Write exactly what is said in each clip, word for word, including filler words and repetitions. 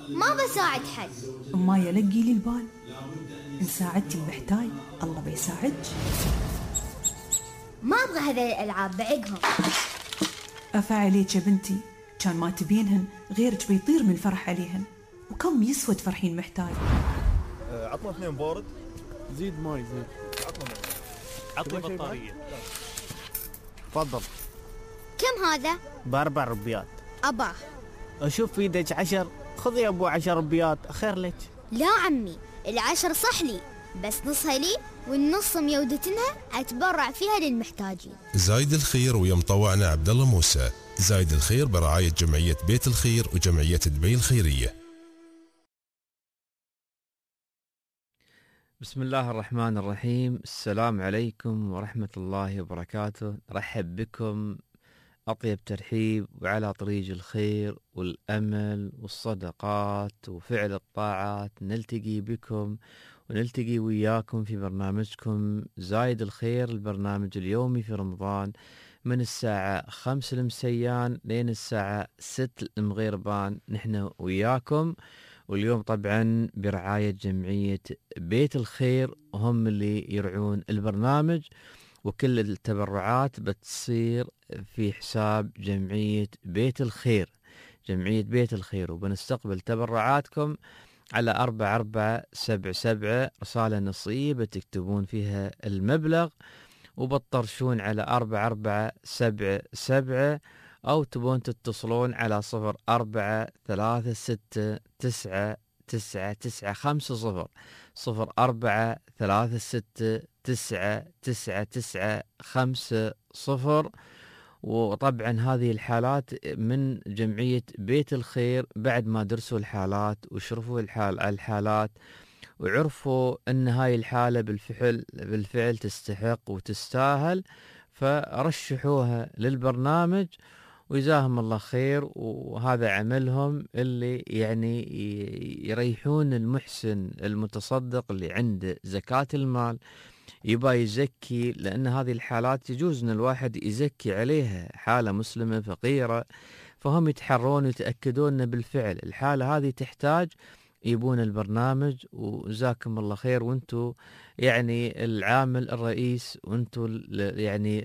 ما بساعد حد. ما يلقي لي البال، إن ساعدتي المحتاج الله بيساعدك. ما أبغى هذه الألعاب بعقهم. أفا عليك يا بنتي، كان ما تبينهن غيرك بيطير من الفرح عليهن. وكم يسوى تفرحين محتاج؟ أه عطنا اثنين بارد. زيد ماي زيد. عطنا ماي. عطني بطارية. تفضل. كم هذا؟ بأربع ربيات. أباه. أشوف في يدك عشر، خذي يا أبو عشر ربيات خير لك. لا عمي، العشر صح لي، بس نصها لي والنص ميودتنها أتبرع فيها للمحتاجين. زايد الخير ويا مطوعنا عبد الله موسى. زايد الخير برعاية جمعية بيت الخير وجمعية دبي الخيرية. بسم الله الرحمن الرحيم. السلام عليكم ورحمة الله وبركاته. رحب بكم أطيب ترحيب وعلى طريق الخير والأمل والصدقات وفعل الطاعات. نلتقي بكم ونلتقي وياكم في برنامجكم زايد الخير، البرنامج اليومي في رمضان من الساعة خمس المسيان لين الساعة ست المغيربان نحن وياكم. واليوم طبعا برعاية جمعية بيت الخير، هم اللي يرعون البرنامج، وكل التبرعات بتصير في حساب جمعية بيت الخير، جمعية بيت الخير. وبنستقبل تبرعاتكم على أربعة أربعة سبعة سبعة، رسالة نصية بتكتبون فيها المبلغ وبتطرشون على أربعة أربعة سبعة سبعة، أو تبون تتصلون على صفر أربعة ثلاثة ستة تسعة تسعة تسعة خمسة صفر صفر أربعة ثلاثة ستة تسعة تسعة تسعة خمسة صفر. وطبعا هذه الحالات من جمعية بيت الخير بعد ما درسوا الحالات وشرفوا الحال الحالات وعرفوا أن هاي الحالة بالفعل بالفعل تستحق وتستاهل، فرشحوها للبرنامج وجزاهم الله خير. وهذا عملهم اللي يعني يريحون المحسن المتصدق اللي عنده زكاة المال يبا يزكي، لأن هذه الحالات يجوز أن الواحد يزكي عليها، حالة مسلمة فقيرة، فهم يتحرون ويتأكدون أن بالفعل الحالة هذه تحتاج، يبون البرنامج. وجزاكم الله خير، وانتو يعني العامل الرئيس، وانتو يعني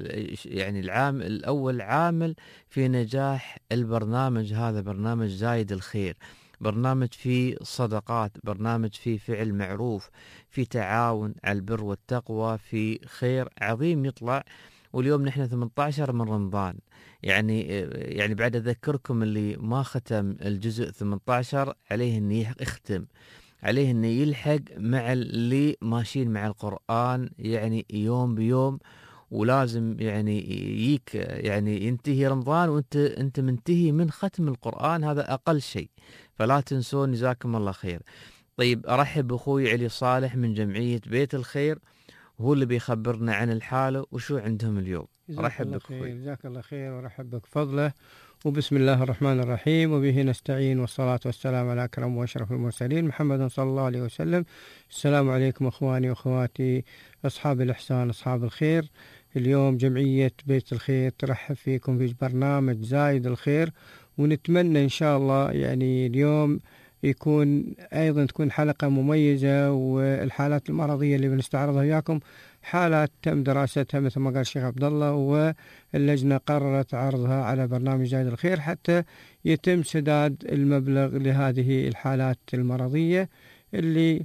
يعني العامل الأول عامل في نجاح البرنامج هذا، برنامج زايد الخير، برنامج فيه صدقات، برنامج فيه فعل معروف، في تعاون على البر والتقوى، في خير عظيم يطلع. واليوم نحن ثمانية عشر من رمضان، يعني يعني بعد أذكركم اللي ما ختم الجزء ثمانية عشر عليه إنه يختم، عليه إنه يلحق مع اللي ماشيين مع القرآن يعني يوم بيوم. ولازم يعني يك يعني ينتهي رمضان وانت انت منتهي من ختم القرآن، هذا أقل شيء، فلا تنسون. جزاكم الله خير. طيب أرحب بأخوي علي صالح من جمعية بيت الخير، هو اللي بيخبرنا عن الحالة وشو عندهم اليوم. رحب بك أخوي. جزاك الله خير ورحب بك فضله. وبسم الله الرحمن الرحيم، وبه نستعين، والصلاة والسلام على أكرم وأشرف المرسلين محمد صلى الله عليه وسلم. السلام عليكم أخواني وأخواتي أصحاب الإحسان أصحاب الخير. اليوم جمعية بيت الخير ترحب فيكم في برنامج زايد الخير، ونتمنى إن شاء الله يعني اليوم يكون أيضا تكون حلقة مميزة. والحالات المرضية اللي بنستعرضها وياكم حالات تم دراستها مثل ما قال الشيخ عبد الله، واللجنة قررت عرضها على برنامج زايد الخير حتى يتم سداد المبلغ لهذه الحالات المرضية اللي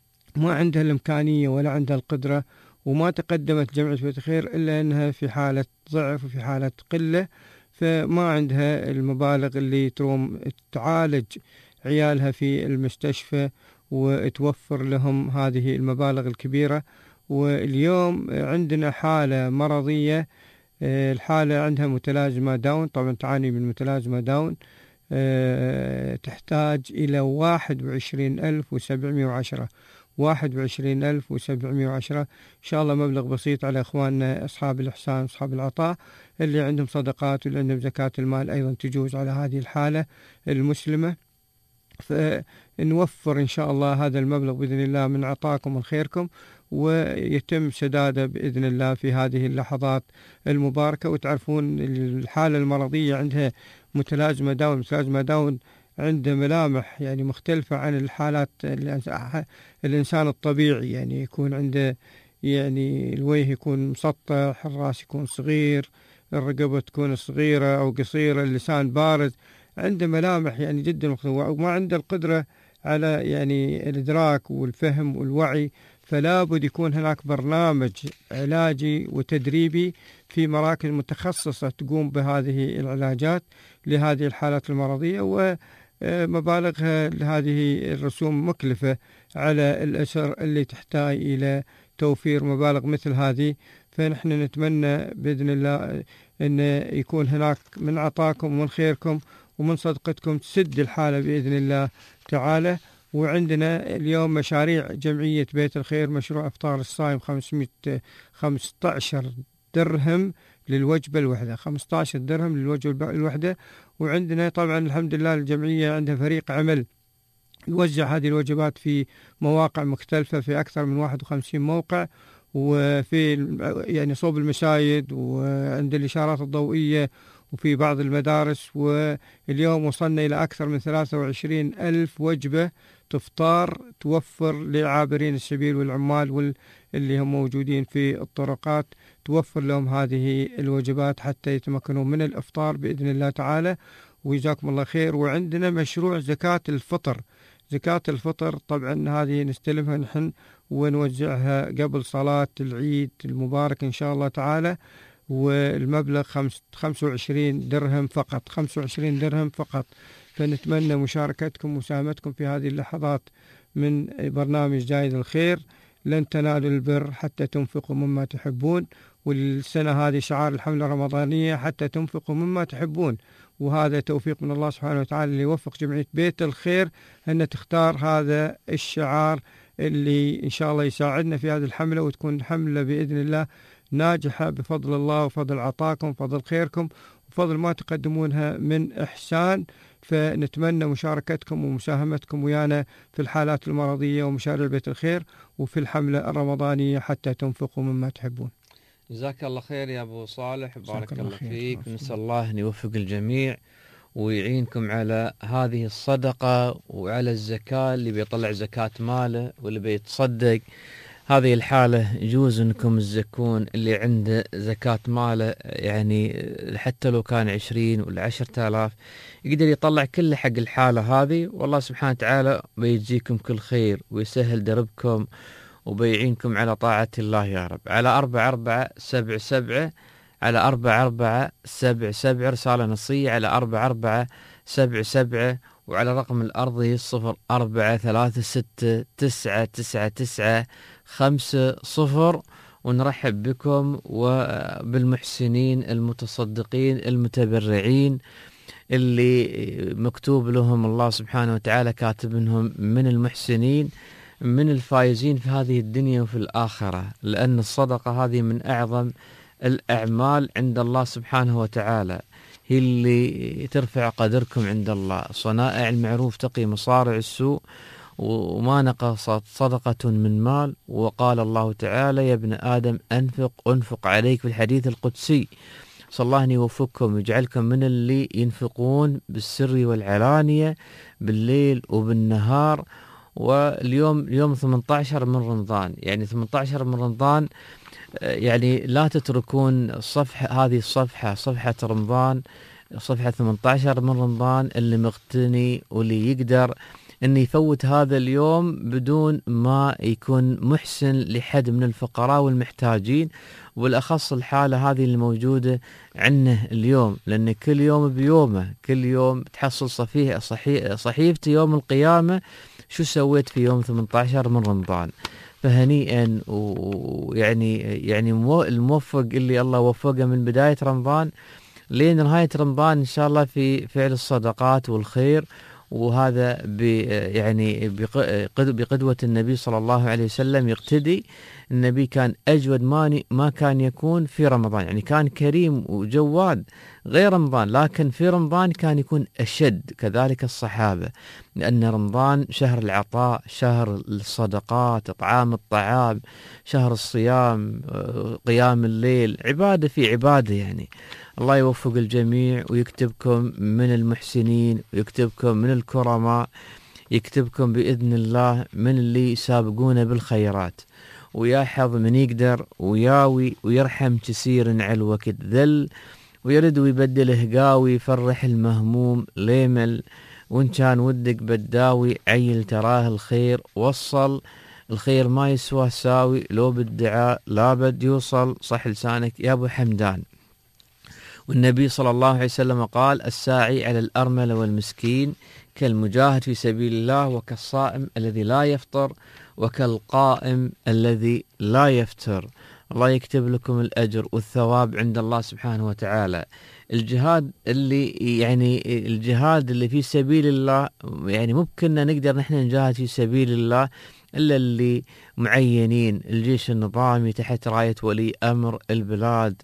ما عندها الإمكانية ولا عندها القدرة، وما تقدمت جمعية بيت الخير إلا أنها في حالة ضعف وفي حالة قلة، فما عندها المبالغ اللي تروم تعالج عيالها في المستشفى وتوفر لهم هذه المبالغ الكبيرة. واليوم عندنا حالة مرضية، الحالة عندها متلازمة داون، طبعا تعاني من متلازمة داون، تحتاج إلى واحد وعشرين ألف وسبعمائة وعشرة واحد وعشرين ألف وسبعمائة وعشرة. إن شاء الله مبلغ بسيط على إخواننا أصحاب الإحسان أصحاب العطاء اللي عندهم صدقات واللي عندهم زكاة المال أيضا تجوز على هذه الحالة المسلمة. فنوفر إن شاء الله هذا المبلغ بإذن الله من عطاكم ومن خيركم، ويتم سداده بإذن الله في هذه اللحظات المباركة. وتعرفون الحالة المرضية عندها متلازمة داون، متلازمة داون عنده ملامح يعني مختلفة عن الحالات الإنسان الطبيعي، يعني يكون عنده يعني الوجه يكون مسطح، الرأس يكون صغير، الرقبة تكون صغيرة أو قصيرة، اللسان بارز، عنده ملامح يعني جدا مختلفة، وما عنده القدرة على يعني الإدراك والفهم والوعي. فلا بد يكون هناك برنامج علاجي وتدريبي في مراكز متخصصة تقوم بهذه العلاجات لهذه الحالات المرضية، ومبالغها لهذه الرسوم مكلفة على الأسر اللي تحتاج إلى توفير مبالغ مثل هذه. فنحن نتمنى بإذن الله أن يكون هناك من عطاكم ومن خيركم ومن صدقتكم تسد الحالة بإذن الله تعالى. وعندنا اليوم مشاريع جمعية بيت الخير، مشروع إفطار الصائم خمسمائة وخمسة عشر درهم للوجبة الوحدة، خمسة عشر درهم للوجبة الوحدة. وعندنا طبعا الحمد لله الجمعية عندها فريق عمل يوزع هذه الوجبات في مواقع مختلفة في أكثر من واحد وخمسين موقع، وفي يعني صوب المساجد وعند الإشارات الضوئية وفي بعض المدارس. واليوم وصلنا إلى أكثر من ثلاثة وعشرين ألف وجبة تفطار توفر لعابرين السبيل والعمال واللي هم موجودين في الطرقات، توفر لهم هذه الوجبات حتى يتمكنوا من الإفطار بإذن الله تعالى. وجزاكم الله خير. وعندنا مشروع زكاة الفطر، زكاة الفطر طبعا هذه نستلمها نحن ونوزعها قبل صلاة العيد المبارك إن شاء الله تعالى، والمبلغ خمسة وعشرين درهم فقط، خمسة وعشرين درهم فقط. فنتمنى مشاركتكم ومساهمتكم في هذه اللحظات من برنامج زايد الخير. لن تنالوا البر حتى تنفقوا مما تحبون، والسنة هذه شعار الحملة الرمضانية حتى تنفقوا مما تحبون، وهذا توفيق من الله سبحانه وتعالى اللي يوفق جمعية بيت الخير أن تختار هذا الشعار اللي إن شاء الله يساعدنا في هذه الحملة، وتكون حملة بإذن الله ناجحة بفضل الله وفضل عطاكم وفضل خيركم وفضل ما تقدمونها من إحسان. فنتمنى مشاركتكم ومساهمتكم ويانا في الحالات المرضية ومشاريع بيت الخير وفي الحملة الرمضانية حتى تنفقوا مما تحبون. جزاك الله خير يا أبو صالح، بارك الله فيك. نسأل الله أن يوفق الجميع ويعينكم على هذه الصدقة وعلى الزكاة، اللي بيطلع زكاة ماله واللي بيتصدق. هذه الحالة يجوز أنكم تزكون اللي عنده زكاة ماله، يعني حتى لو كان عشرين ولا عشرة آلاف يقدر يطلع كله حق الحالة هذه، والله سبحانه وتعالى بيجزيكم كل خير ويسهل دربكم وبيعينكم على طاعة الله يا رب. على أربعة أربعة سبعة سبعة على أربعة أربعة سبعة سبعة رسالة نصية على أربعة أربعة سبعة سبعة، وعلى رقم الأرضي صفر أربعة ثلاثة ستة تسعة تسعة تسعة خمسة صفر. ونرحب بكم وبالمحسنين المتصدقين المتبرعين اللي مكتوب لهم الله سبحانه وتعالى كاتبنهم من المحسنين من الفائزين في هذه الدنيا وفي الآخرة، لأن الصدقة هذه من أعظم الأعمال عند الله سبحانه وتعالى، هي اللي ترفع قدركم عند الله. صنائع المعروف تقي مصارع السوء، وما نقصت صدقة من مال. وقال الله تعالى يا ابن آدم أنفق أنفق عليك في الحديث القدسي. صلى الله أن يوفقكم ويجعلكم من اللي ينفقون بالسر والعلانية بالليل وبالنهار. واليوم اليوم ثمانية عشر من رمضان، يعني ثمانية عشر من رمضان، يعني لا تتركون الصفحة هذه الصفحة صفحة رمضان صفحة ثمانية عشر من رمضان. اللي مغتني واللي يقدر أن يفوت هذا اليوم بدون ما يكون محسن لحد من الفقراء والمحتاجين، والأخص الحالة هذه الموجودة عندنا اليوم، لأن كل يوم بيومه، كل يوم تحصل صفيه صحي صحيفتي يوم القيامة شو سويت في يوم ثمانية عشر من رمضان. فهنيئا، ويعني يعني الموفق اللي الله وفقه من بداية رمضان لين نهاية رمضان إن شاء الله في فعل الصدقات والخير. وهذا يعني بقدوة النبي صلى الله عليه وسلم يقتدي. النبي كان أجود ما ما كان يكون في رمضان، يعني كان كريم وجواد غير رمضان، لكن في رمضان كان يكون أشد، كذلك الصحابة، لأن رمضان شهر العطاء، شهر الصدقات، إطعام الطعام، شهر الصيام، قيام الليل، عبادة في عبادة. يعني الله يوفق الجميع ويكتبكم من المحسنين ويكتبكم من الكرماء، يكتبكم بإذن الله من اللي يسابقون بالخيرات، ويحظ من يقدر وياوي ويرحم كسير على الوقت ذل، ويرد ويبدله قاوي يفرح المهموم ليمل، وإن كان ودك بداوي عيل تراه الخير وصل، الخير ما يسوى ساوي لو بالدعاء لابد يوصل، صح لسانك يا أبو حمدان. والنبي صلى الله عليه وسلم قال: الساعي على الأرملة والمسكين كالمجاهد في سبيل الله، وكالصائم الذي لا يفطر، وكالقائم الذي لا يفتر. الله يكتب لكم الأجر والثواب عند الله سبحانه وتعالى. الجهاد اللي يعني الجهاد اللي في سبيل الله، يعني ممكن نقدر نحن نجاهد في سبيل الله إلا اللي معينين، الجيش النظامي تحت راية ولي أمر البلاد.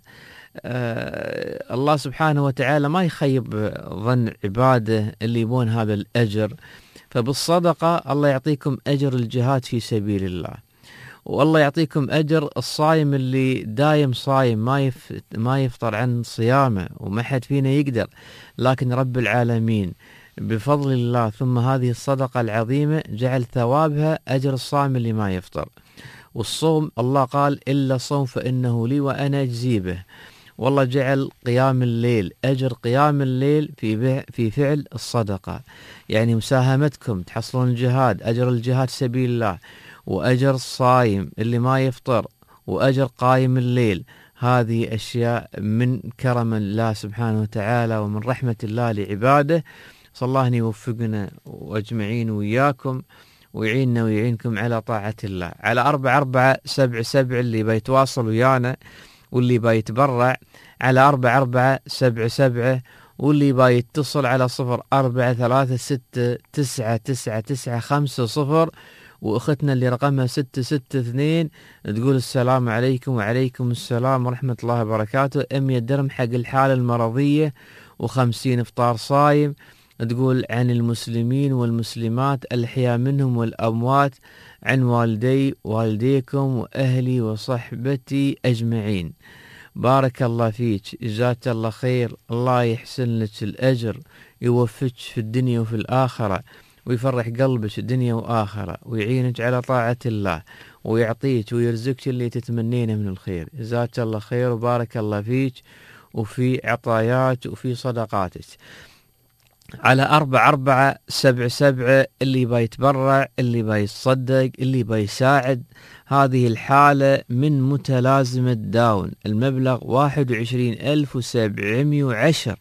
آه الله سبحانه وتعالى ما يخيب ظن عباده اللي يبون هذا الأجر، فبالصدقة الله يعطيكم أجر الجهاد في سبيل الله، والله يعطيكم أجر الصايم اللي دايم صايم ما يف ما يفطر عن صيامه، وما حد فينا يقدر، لكن رب العالمين بفضل الله ثم هذه الصدقة العظيمة جعل ثوابها أجر الصائم اللي ما يفطر. والصوم الله قال: إلا الصوم فإنه لي وأنا أجزي به. والله جعل قيام الليل أجر قيام الليل في في فعل الصدقة، يعني مساهمتكم تحصلون الجهاد، أجر الجهاد سبيل الله، وأجر الصايم اللي ما يفطر، وأجر قايم الليل. هذه أشياء من كرم الله سبحانه وتعالى ومن رحمة الله لعباده. صلى الله أن يوفقنا وأجمعين وإياكم، ويعيننا ويعينكم على طاعة الله. على أربعة أربعة سبعة سبعة اللي بيتواصل ويانا واللي بيتبرع، على أربعة أربعة سبعة سبعة، واللي بيتصل على صفر أربعة ثلاثة ستة تسعة تسعة تسعة خمسة صفر، وأختنا اللي رقمها ستة ستة اثنين تقول: السلام عليكم. وعليكم السلام ورحمة الله وبركاته. مية درهم حق الحالة المرضية وخمسين إفطار صايم. تقول: عن المسلمين والمسلمات الأحياء منهم والأموات، عن والدي والديكم وأهلي وصحبتي أجمعين. بارك الله فيك، جزاك الله خير، الله يحسن لك الأجر، يوفقك في الدنيا وفي الآخرة، ويفرح قلبك الدنيا وآخرة، ويعينك على طاعة الله، ويعطيك ويرزقك اللي تتمنينه من الخير. جزاك الله خير وبارك الله فيك وفي عطاياك وفي صدقاتك. على أربعة أربعة سبعة سبعة اللي بيتبرع، اللي بيتصدق، اللي بيساعد هذه الحالة من متلازمة داون، المبلغ واحد وعشرين ألف وسبعمية وعشرة،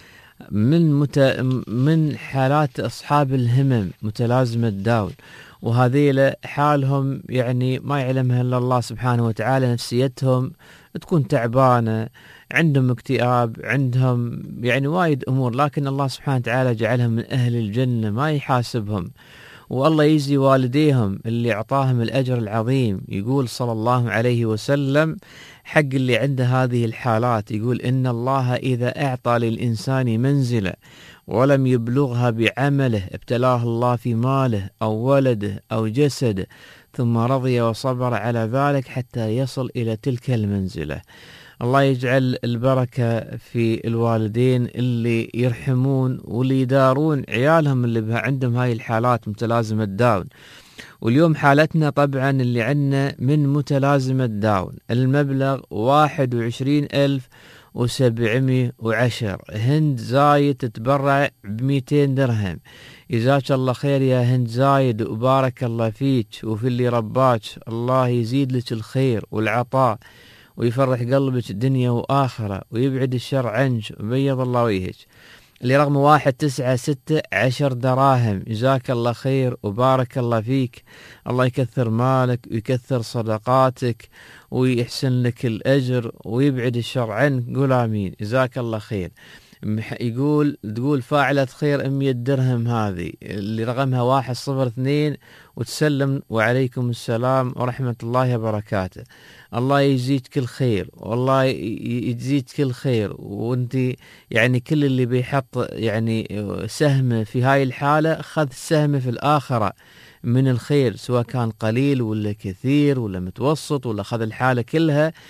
من مت... من حالات أصحاب الهمم متلازمة داون، وهذيل حالهم يعني ما يعلمها إلا الله سبحانه وتعالى، نفسيتهم تكون تعبانة، عندهم اكتئاب، عندهم يعني وايد أمور، لكن الله سبحانه وتعالى جعلهم من أهل الجنة ما يحاسبهم، والله يجزي والديهم اللي أعطاهم الأجر العظيم. يقول صلى الله عليه وسلم حق اللي عنده هذه الحالات، يقول: إن الله إذا أعطى للإنسان منزلة ولم يبلغها بعمله ابتلاه الله في ماله أو ولده أو جسده، ثم رضي وصبر على ذلك حتى يصل إلى تلك المنزلة. الله يجعل البركة في الوالدين اللي يرحمون واللي يدارون عيالهم اللي عندهم هاي الحالات متلازمة داون. واليوم حالتنا طبعا اللي عندنا من متلازمة داون المبلغ واحد وعشرين ألف وسبعمية وعشرة. هند زايد تتبرع بميتين درهم. جزاك الله خير يا هند زايد، وبارك الله فيك وفي اللي رباك، الله يزيد لك الخير والعطاء ويفرح قلبك الدنيا وآخرة ويبعد الشر عنك وبيض الله وجهك. اللي رقم واحد تسعة ستة عشر دراهم. جزاك الله خير وبارك الله فيك، الله يكثر مالك ويكثر صدقاتك ويحسن لك الأجر ويبعد الشر عنك، قول آمين. جزاك الله خير. يقول تقول فاعلة خير مية درهم، هذه اللي رقمها واحد صفر اثنين وتسلم. وعليكم السلام ورحمة الله وبركاته. الله يجزيك كل خير والله يجزيك كل خير، وانت يعني كل اللي بيحط يعني سهم في هاي الحالة خذ سهم في الآخرة من الخير، سواء كان قليل ولا كثير ولا متوسط ولا خذ الحالة كلها.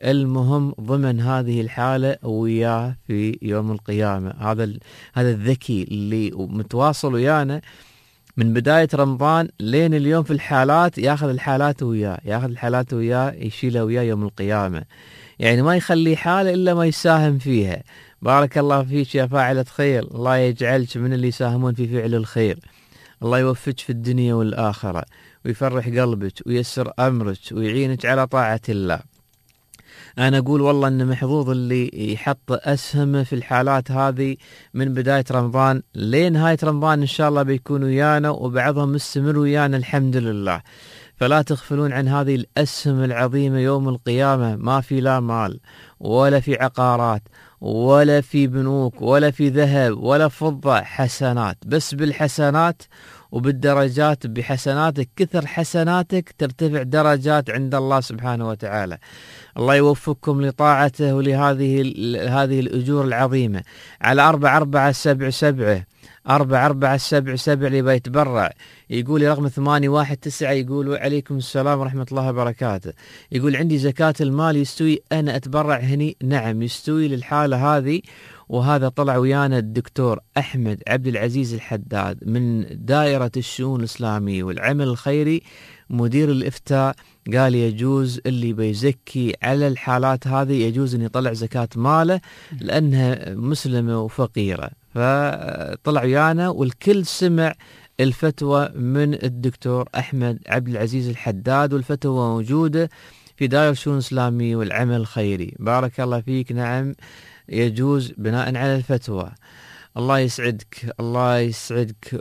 المهم ضمن هذه الحالة وياه في يوم القيامة. هذا هذا الذكي اللي متواصل ويانا من بداية رمضان لين اليوم في الحالات، ياخذ الحالات وياه ياخذ الحالات وياه يشيلها وياه يوم القيامة. يعني ما يخلي حالة إلا ما يساهم فيها. بارك الله فيك يا فاعلة خير، الله يجعلك من اللي يساهمون في فعل الخير. الله يوفقك في الدنيا والآخرة، ويفرح قلبك وييسر أمرك ويعينك على طاعة الله. أنا أقول والله أن محظوظ اللي يحط أسهمه في الحالات هذه من بداية رمضان لين نهاية رمضان، إن شاء الله بيكونوا ويانا، وبعضهم مستمر ويانا الحمد لله. فلا تغفلون عن هذه الأسهم العظيمة يوم القيامة. ما في لا مال ولا في عقارات ولا في بنوك ولا في ذهب ولا فضة، حسنات بس. بالحسنات وبالدرجات، بحسناتك كثر حسناتك ترتفع درجات عند الله سبحانه وتعالى. الله يوفقكم لطاعته ولهذه هذه الأجور العظيمة. على أربعة أربعة سبعة سبعة أربعة أربعة سبعة سبعة اللي بيتبرع يقول رقم ثمانية واحد تسعة، يقول عليكم السلام ورحمة الله وبركاته. يقول عندي زكاة المال يستوي أنا أتبرع هني؟ نعم يستوي للحالة هذه. وهذا طلع ويانا الدكتور أحمد عبد العزيز الحداد من دائرة الشؤون الإسلامية والعمل الخيري، مدير الإفتاء، قال يجوز اللي بيزكي على الحالات هذه يجوز أن يطلع زكاة ماله لأنها مسلمة وفقيرة. فطلع ويانا والكل سمع الفتوى من الدكتور أحمد عبد العزيز الحداد، والفتوى موجودة في دائرة الشؤون الإسلامية والعمل الخيري. بارك الله فيك. نعم يجوز بناء على الفتوى. الله يسعدك، الله يسعدك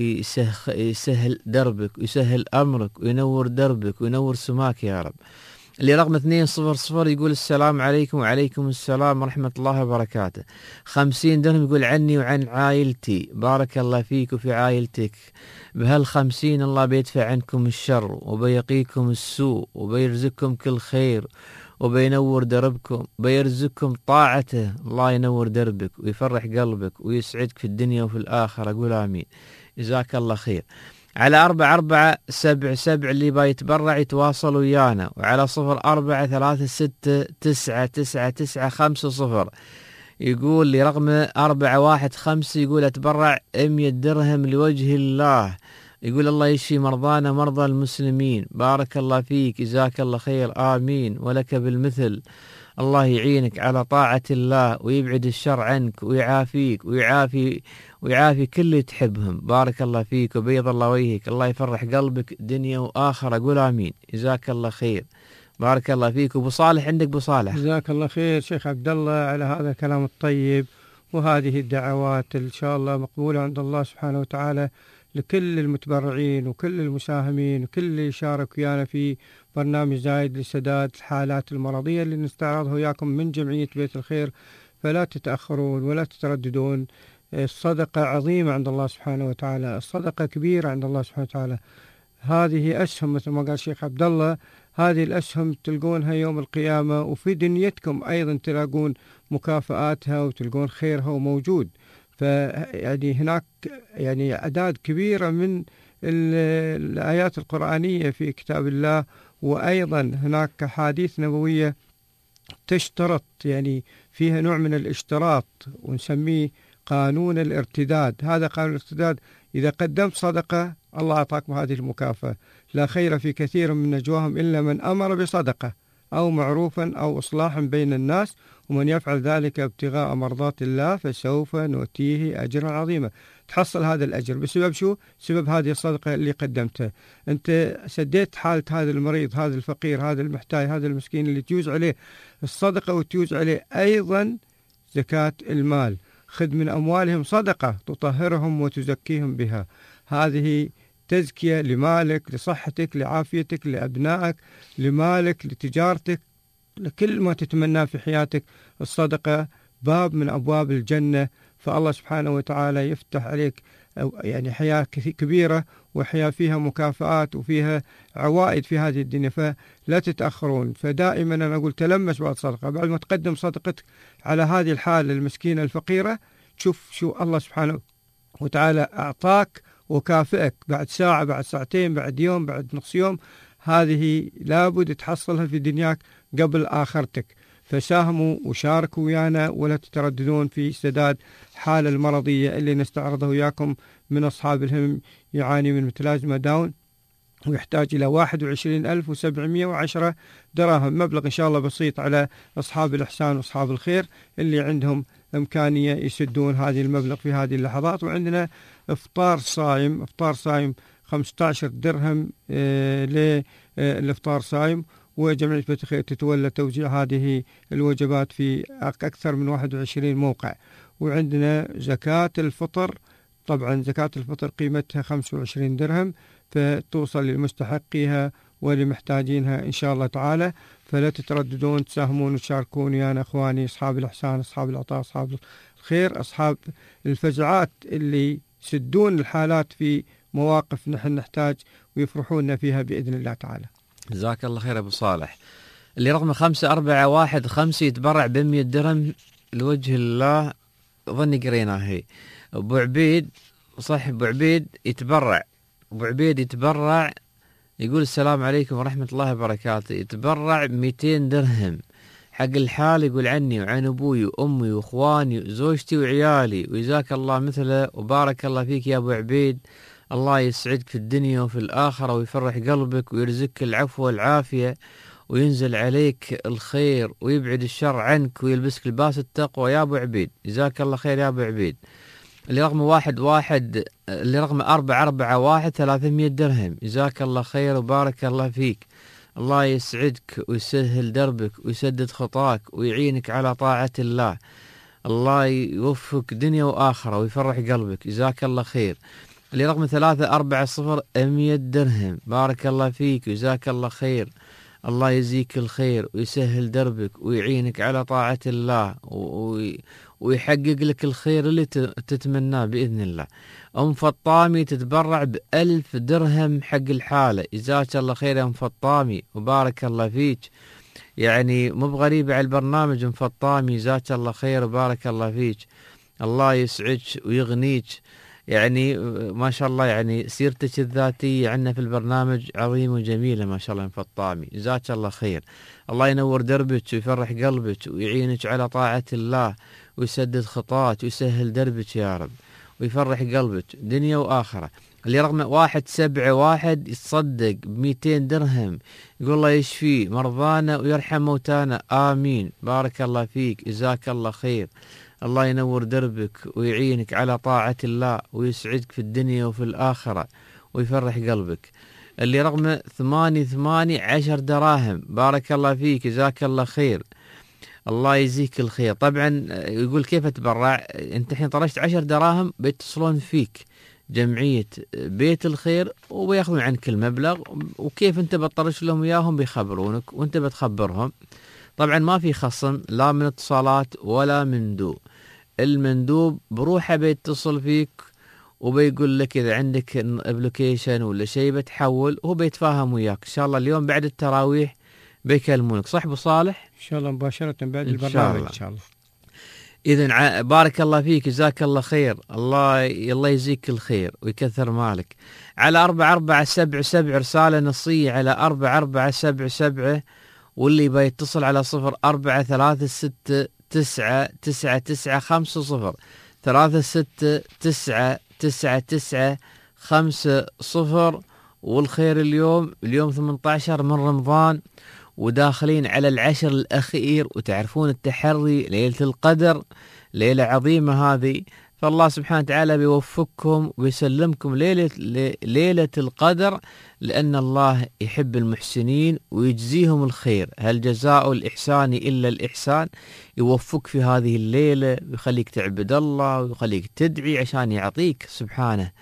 ويسهل دربك ويسهل أمرك وينور دربك وينور سماك يا رب. اللي رقم اثنين صفر صفر يقول السلام عليكم. وعليكم السلام ورحمة الله وبركاته. خمسين درهم يقول عني وعن عائلتي. بارك الله فيك وفي عائلتك. بهالخمسين الله بيدفع عنكم الشر وبيقيكم السوء وبيرزقكم كل خير وبينور دربكم، بيرزقكم طاعته. الله ينور دربك ويفرح قلبك ويسعدك في الدنيا وفي الآخرة. أقول آمين. جزاك الله خير. على أربعة أربعة سبع سبع اللي بيتبرع يتواصل ويانا، وعلى صفر أربعة ثلاثة ستة تسعة تسعة تسعة خمسة صفر يقول لي رقم أربعة واحد خمسة، يقول أتبرع مية درهم لوجه الله. يقول الله يشفي مرضانا مرضى المسلمين. بارك الله فيك، جزاك الله خير. آمين ولك بالمثل. الله يعينك على طاعة الله ويبعد الشر عنك ويعافيك ويعافي ويعافي كل اللي تحبهم. بارك الله فيك وبيض الله وجهك. الله يفرح قلبك دنيا وآخرة. قول آمين. جزاك الله خير. بارك الله فيك. وابو صالح عندك ابو صالح. جزاك الله خير شيخ عبد الله على هذا الكلام الطيب وهذه الدعوات ان شاء الله مقبولة عند الله سبحانه وتعالى لكل المتبرعين وكل المساهمين وكل اللي يشارك ويانا في برنامج زايد لسداد الحالات المرضية اللي نستعرضها وياكم من جمعية بيت الخير. فلا تتأخرون ولا تترددون. الصدقة عظيمة عند الله سبحانه وتعالى، الصدقة كبيرة عند الله سبحانه وتعالى. هذه أسهم مثل ما قال الشيخ عبد الله، هذه الأسهم تلقونها يوم القيامة، وفي دنيتكم أيضا تلاقون مكافآتها وتلقون خيرها وموجود. فيعني هناك يعني أعداد كبيرة من الآيات القرآنية في كتاب الله، وأيضا هناك حديث نبوية تشترط يعني فيها نوع من الاشتراط ونسميه قانون الارتداد. هذا قانون الارتداد، إذا قدمت صدقة الله أعطاكم هذه المكافأة. لا خير في كثير من نجواهم إلا من أمر بصدقة أو معروفا أو إصلاحا بين الناس، ومن يفعل ذلك ابتغاء مرضات الله فسوف نؤتيه أجرا عظيما. تحصل هذا الأجر بسبب شو؟ سبب هذه الصدقة اللي قدمتها. أنت سديت حالة هذا المريض، هذا الفقير، هذا المحتاج، هذا المسكين اللي تجوز عليه الصدقة وتجوز عليه أيضا زكاة المال. خذ من أموالهم صدقة تطهرهم وتزكيهم بها. هذه تزكية لمالك، لصحتك، لعافيتك، لأبنائك، لمالك، لتجارتك، لكل ما تتمناه في حياتك. الصدقة باب من أبواب الجنة، فالله سبحانه وتعالى يفتح عليك يعني حياة كبيرة وحياة فيها مكافآت وفيها عوائد في هذه الدنيا. فلا تتأخرون. فدائما أنا أقول تلمس بعد صدقة، بعد ما تقدم صدقتك على هذه الحالة المسكينة الفقيرة، شوف شو الله سبحانه وتعالى أعطاك وكافئك بعد ساعة، بعد ساعتين، بعد يوم، بعد نص يوم. هذه لابد تحصلها في دنياك قبل آخرتك، فساهموا وشاركوا ويانا ولا تترددون في سداد حالة المرضية اللي نستعرضه وياكم من أصحاب الهم يعاني من متلازمة داون ويحتاج إلى واحد وعشرين ألف وسبعمائة وعشرة دراهم، مبلغ إن شاء الله بسيط على أصحاب الإحسان وأصحاب الخير اللي عندهم إمكانية يسدون هذه المبلغ في هذه اللحظات. وعندنا إفطار صايم، إفطار صايم خمسة عشر درهم آه للإفطار صايم، وجمعية بيت الخير تتولى توزيع هذه الوجبات في أكثر من واحد وعشرين موقع. وعندنا زكاة الفطر، طبعا زكاة الفطر قيمتها خمسة وعشرين درهم، فتوصل لمستحقيها ولمحتاجينها إن شاء الله تعالى. فلا تترددون تساهمون وتشاركون يا أخواني أصحاب الإحسان، أصحاب العطاء، أصحاب الخير، أصحاب الفزعات اللي يسدون الحالات في مواقف نحن نحتاج ويفرحونا فيها بإذن الله تعالى. جزاك الله خير أبو صالح. اللي رقم خمسة أربعة واحد خمسة يتبرع بمية درهم لوجه الله، ظني قريناها هي. أبو عبيد، صح، أبو عبيد يتبرع، أبو عبيد يتبرع يقول السلام عليكم ورحمة الله وبركاته، يتبرع مئتين درهم حق الحال، يقول عني وعن أبوي وأمي وإخواني وزوجتي وعيالي، وجزاك الله مثله وبارك الله فيك يا أبو عبيد. الله يسعدك في الدنيا وفي الآخرة ويفرح قلبك ويرزقك العفو والعافية وينزل عليك الخير ويبعد الشر عنك ويلبسك لباس التقوى يا أبو عبيد، جزاك الله خير يا أبو عبيد. اللي رقم واحد واحد اللي رقم أربعة أربعة واحد ثلاثمية درهم، جزاك الله خير وبارك الله فيك. الله يسعدك ويسهل دربك ويسدد خطاك ويعينك على طاعة الله، الله يوفقك دنيا وآخرة ويفرح قلبك، جزاك الله خير. اللي رقم ثلاثة أربعة صفر مية درهم، بارك الله فيك وجزاك الله خير. الله يجزيك الخير ويسهل دربك ويعينك على طاعة الله ويحقق لك الخير اللي تتمناه بإذن الله. أم فطامي تتبرع بألف درهم حق الحالة، جزاك الله خير يا أم فطامي وبارك الله فيك. يعني مو بغريبة على البرنامج أم فطامي، جزاك الله خير وبارك الله فيك. الله يسعدك ويغنيك، يعني ما شاء الله يعني سيرتك الذاتية عندنا في البرنامج عظيمة وجميلة ما شاء الله من فطامي، جزاك الله خير. الله ينور دربك ويفرح قلبك ويعينك على طاعة الله ويسدد خطاك ويسهل دربك يا رب ويفرح قلبك دنيا وآخرة. اللي رقم واحد سبعة واحد يتصدق بمئتين درهم، يقول الله يشفي مرضانا ويرحم موتانا، آمين، بارك الله فيك، جزاك الله خير. الله ينور دربك ويعينك على طاعة الله ويسعدك في الدنيا وفي الآخرة ويفرح قلبك. اللي رقم ثمانية ثمانية عشر دراهم، بارك الله فيك، جزاك الله خير، الله يجزيك الخير. طبعا يقول كيف اتبرع؟ انت الحين طرشت عشر دراهم بيتصلون فيك جمعية بيت الخير وبياخذون عنك المبلغ، وكيف انت بتطرش لهم اياهم بيخبرونك وانت بتخبرهم. طبعا ما في خصم لا من اتصالات ولا مندوب، المندوب بروحه بيتصل فيك وبيقول لك اذا عندك ابلكيشن ولا شيء بتحول، وهو بيتفاهم وياك. ان شاء الله اليوم بعد التراويح بيكلمونك، صح ابو صالح؟ ان شاء الله مباشرة بعد البرنامج ان شاء الله. اذا بارك الله فيك، جزاك الله خير، الله الله يجزيك الخير ويكثر مالك. على أربعة أربعة سبعة سبعة رسالة نصية على أربعة أربعة سبعة سبعة، واللي بيتصل على صفر أربعة ثلاثة ستة تسعة تسعة تسعة خمسة صفر ثلاثة ستة تسعة تسعة تسعة خمسة صفر. والخير اليوم اليوم ثمانية عشر من رمضان وداخلين على العشر الأخير، وتعرفون التحري ليلة القدر ليلة عظيمة هذه، فالله سبحانه وتعالى بيوفقكم ويسلمكم ليلة ليلة القدر، لأن الله يحب المحسنين ويجزيهم الخير. هل جزاء الإحسان إلا الإحسان؟ يوفق في هذه الليلة ويخليك تعبد الله ويخليك تدعي عشان يعطيك سبحانه.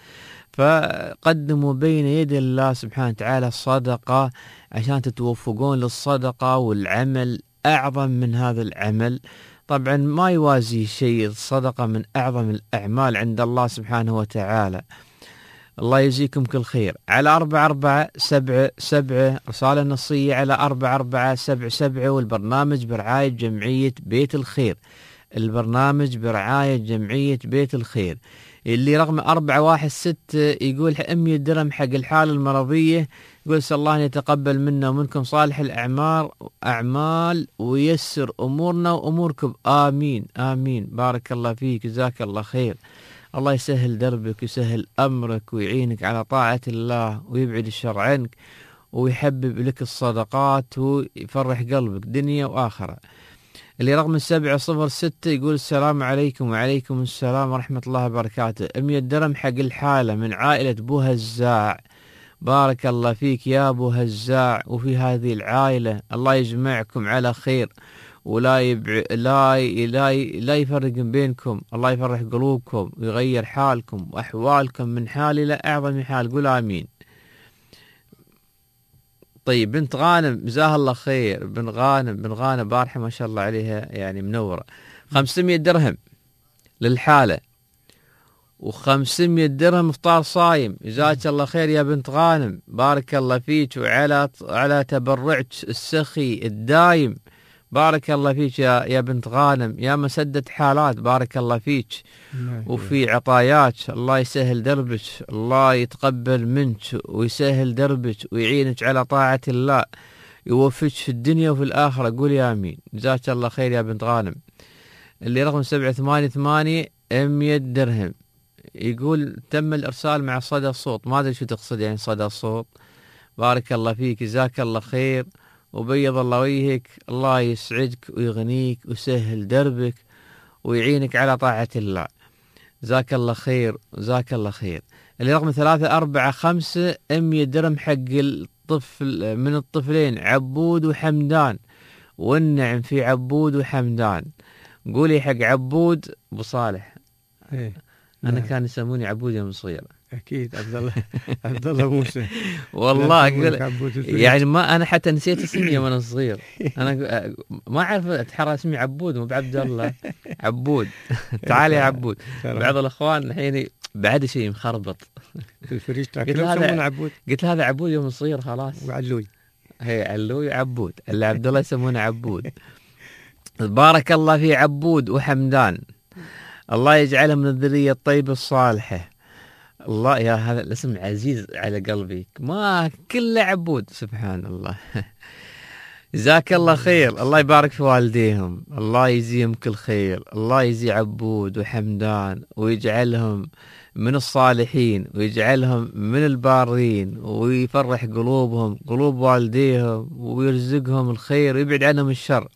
فقدموا بين يدي الله سبحانه وتعالى الصدقة عشان تتوفقون للصدقة، والعمل أعظم من هذا العمل. طبعا ما يوازي شيء الصدقة من أعظم الأعمال عند الله سبحانه وتعالى. الله يجزيكم كل خير. على أربعة أربعة سبعة سبعة رسالة نصية على أربعة أربعة سبعة سبعة، والبرنامج برعاية جمعية بيت الخير، البرنامج برعاية جمعية بيت الخير. اللي رقم أربعة واحد ستة يقول مية درهم حق الحالة المرضية، يقول أسأل الله أن يتقبل منا ومنكم صالح الأعمال أعمال ويسر أمورنا وأموركم، آمين آمين. بارك الله فيك، جزاك الله خير. الله يسهل دربك ويسهل أمرك ويعينك على طاعة الله ويبعد الشر عنك ويحبب لك الصدقات ويفرح قلبك دنيا وآخرة. اللي رقم سبعة صفر ستة يقول السلام عليكم. وعليكم السلام ورحمة الله وبركاته. مية درهم حق الحالة من عائلة بو هزاع. بارك الله فيك يا أبو هزاع وفي هذه العائلة، الله يجمعكم على خير ولا يبع... لا ي... لا ي... لا يفرق بينكم، الله يفرح قلوبكم ويغير حالكم وأحوالكم من حال إلى أعظم حال، قول آمين. طيب بنت غانم جزاها الله خير، بنت غانم بنت غانم بارحة ما شاء الله عليها يعني منورة. خمسمية درهم للحالة وخمسمية درهم افطار صايم، جزاك الله خير يا بنت غانم، بارك الله فيك وعلى على تبرعك السخي الدايم، بارك الله فيك يا يا بنت غانم يا مسدة حالات، بارك الله فيك وفي عطاياك، الله يسهل دربك، الله يتقبل منك ويسهل دربك ويعينك على طاعة الله، يوفقك في الدنيا وفي الآخرة، قول يا آمين. جزاك الله خير يا بنت غانم. اللي رقم سبعة ثمانية ثمانية مية درهم يقول تم الإرسال مع صدى الصوت، ما أدري شو تقصد يعني صدى الصوت، بارك الله فيك جزاك الله خير وبيض الله وجهك، الله يسعدك ويغنيك ويسهل دربك ويعينك على طاعة الله، جزاك الله خير وجزاك الله خير. اللي رقم ثلاثة أربعة خمسة مية درهم حق الطفل من الطفلين عبود وحمدان، والنعم في عبود وحمدان، قولي حق عبود أبو صالح. إيه. أنا نعم. كان يسموني عبود يوم صغير. أكيد عبد الله عبد الله موسى. والله يعني ما أنا حتى نسيت اسمي وأنا صغير، أنا ما أعرف أتحرى اسمي عبود مو بعبد الله، عبود. تعال يا عبود. بعض الأخوان الحين بعد شيء مخربط في الفريج قلت له هذا عبود، قلت له هذا عبود يوم صغير خلاص. وعلوي هي علوي عبود، اللي عبد الله يسمونه عبود. بارك الله في عبود وحمدان، الله يجعله من الذرية الطيبة الصالحة. الله يا هذا الاسم عزيز على قلبي، ما كله عبود، سبحان الله. جزاك الله خير، الله يبارك في والديهم، الله يجزيهم كل خير، الله يجزي عبود وحمدان ويجعلهم من الصالحين ويجعلهم من البارين ويفرح قلوبهم قلوب والديهم ويرزقهم الخير ويبعد عنهم الشر.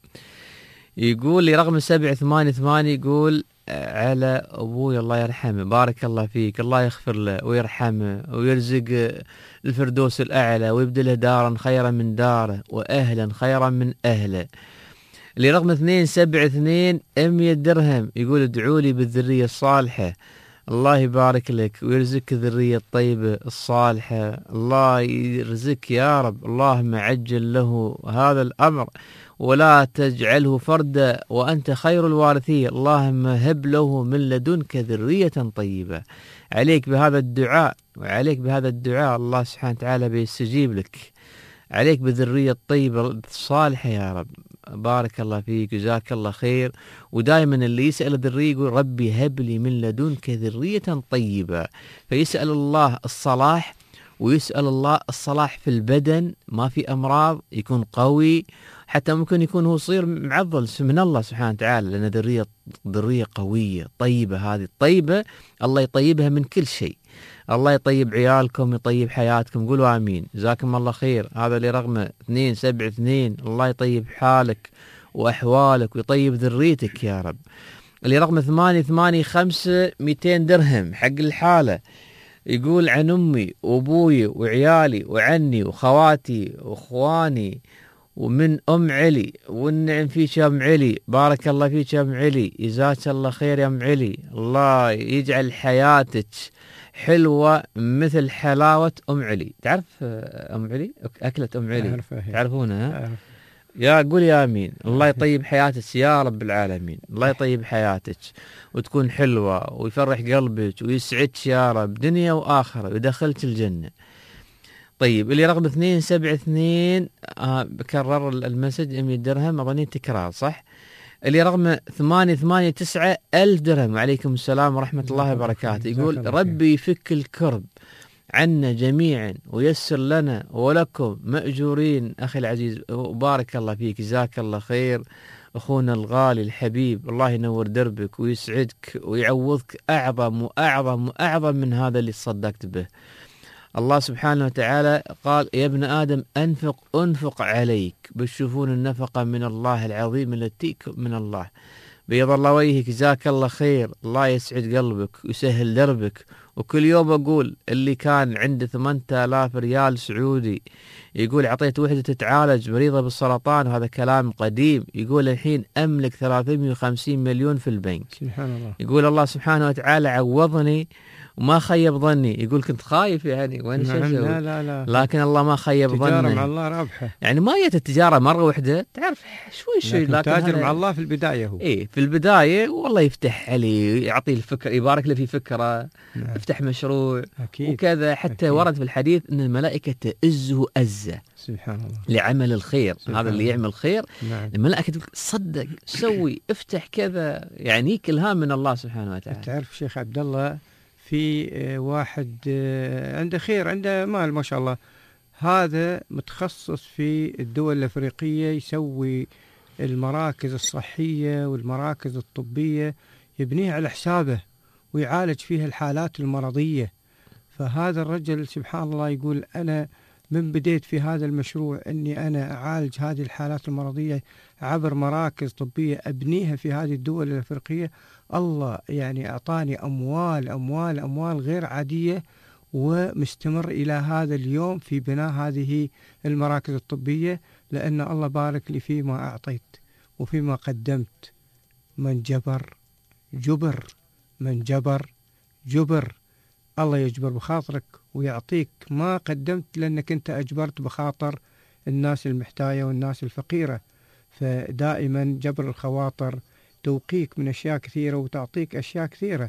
يقول لي رقم سبعة ثمانية ثمانية يقول على أبوي الله يرحمه، بارك الله فيك، الله يغفر له ويرحمه ويرزق الفردوس الأعلى ويبدله دارا خيرا من داره وأهلا خيرا من أهله. اللي رقم اثنين سبعة اثنين مية درهم يقول ادعوا لي بالذرية الصالحة، الله يبارك لك ويرزقك الذرية الطيبة الصالحة، الله يرزقك يا رب، اللهم عجل له هذا الأمر ولا تجعله فردا وأنت خير الوارثين، اللهم هب له من لدنك ذرية طيبة. عليك بهذا الدعاء وعليك بهذا الدعاء الله سبحانه وتعالى بيستجيب لك، عليك بالذرية الطيبة الصالحة يا رب، بارك الله فيك جزاك الله خير. ودائما اللي يسأل الذرية يقول ربي هب لي من لدنك ذرية طيبة، فيسأل الله الصلاح ويسأل الله الصلاح في البدن، ما في أمراض، يكون قوي، حتى ممكن يكون هو صير معضل من الله سبحانه وتعالى، لأن ذرية ذرية قوية طيبة، هذه الطيبة الله يطيبها من كل شيء، الله يطيب عيالكم يطيب حياتكم، قولوا آمين جزاكم الله خير. هذا اللي رقم اثنين سبعة اثنين، الله يطيب حالك وأحوالك ويطيب ذريتك يا رب. اللي رقم ثمانية ثمانية خمسة مئتين درهم حق الحالة، يقول عن أمي وأبوي وعيالي وعني وخواتي وأخواني ومن أم علي، والنعم فيك يا أم علي، بارك الله فيك يا أم علي، جزاك الله خير يا أم علي، الله يجعل حياتك حلوة مثل حلاوة أم علي. تعرف أم علي؟ أكلة أم علي تعرفونها؟ يا قول يا آمين، الله يطيب حياتك يا رب العالمين، الله يطيب حياتك وتكون حلوة ويفرح قلبك ويسعدك يا رب دنيا وآخرة ويدخلك الجنة. طيب اللي رقم اثنين سبعة اثنين آه بكرر المسج مية درهم، أظني تكرار صح؟ اللي رقمه ثمانية ثمانية تسعة ألف درهم. وعليكم السلام ورحمة الله وبركاته. يقول ربي يفك الكرب عنا جميعا ويسر لنا ولكم مأجورين. أخي العزيز وبارك الله فيك، جزاك الله خير أخونا الغالي الحبيب، الله ينور دربك ويسعدك ويعوضك أعظم وأعظم وأعظم من هذا اللي تصدقت به. الله سبحانه وتعالى قال يا ابن آدم أنفق أنفق عليك، بتشوفون النفقة من الله العظيم التي من الله. بيض الله وجهك، جزاك الله خير، الله يسعد قلبك ويسهل دربك. وكل يوم أقول اللي كان عنده ثمانية آلاف ريال سعودي يقول عطيت وحدة تتعالج مريضة بالسرطان، وهذا كلام قديم، يقول الحين أملك ثلاثمئة وخمسين مليون في البنك. سبحان الله. يقول الله سبحانه وتعالى عوضني وما خيب ظني. يقول كنت خايف يعني وين شو نعم لا لا لا، لكن الله ما خيب ظني. تجارة مع الله رابحة. يعني ما جت التجارة مرة واحدة، تعرف شوي شوي، لكن, لكن تاجر مع الله في البداية هو. إيه في البداية والله يفتح عليه، يعطيه الفكرة، يبارك له في فكرة. نعم. افتح مشروع أكيد. وكذا. حتى أكيد. ورد في الحديث أن الملائكة تأزه أزة. سبحان الله. لعمل الخير. سبحان هذا اللي يعمل خير. نعم. الملائكة تقول صدق سوي افتح كذا، يعني إلهام من الله سبحانه وتعالى. تعرف شيخ عبد الله في واحد عنده خير، عنده مال ما شاء الله، هذا متخصص في الدول الأفريقية، يسوي المراكز الصحية والمراكز الطبية يبنيها على حسابه ويعالج فيها الحالات المرضية. فهذا الرجل سبحان الله يقول أنا من بديت في هذا المشروع أني أنا أعالج هذه الحالات المرضية عبر مراكز طبية أبنيها في هذه الدول الأفريقية، الله يعني أعطاني أموال أموال أموال غير عادية، ومستمر إلى هذا اليوم في بناء هذه المراكز الطبية، لأن الله بارك لي فيما أعطيت وفيما قدمت. من جبر جبر، من جبر جبر. الله يجبر بخاطرك ويعطيك ما قدمت، لأنك أنت أجبرت بخاطر الناس المحتاجة والناس الفقيرة. فدائما جبر الخواطر توقيك من أشياء كثيرة وتعطيك أشياء كثيرة.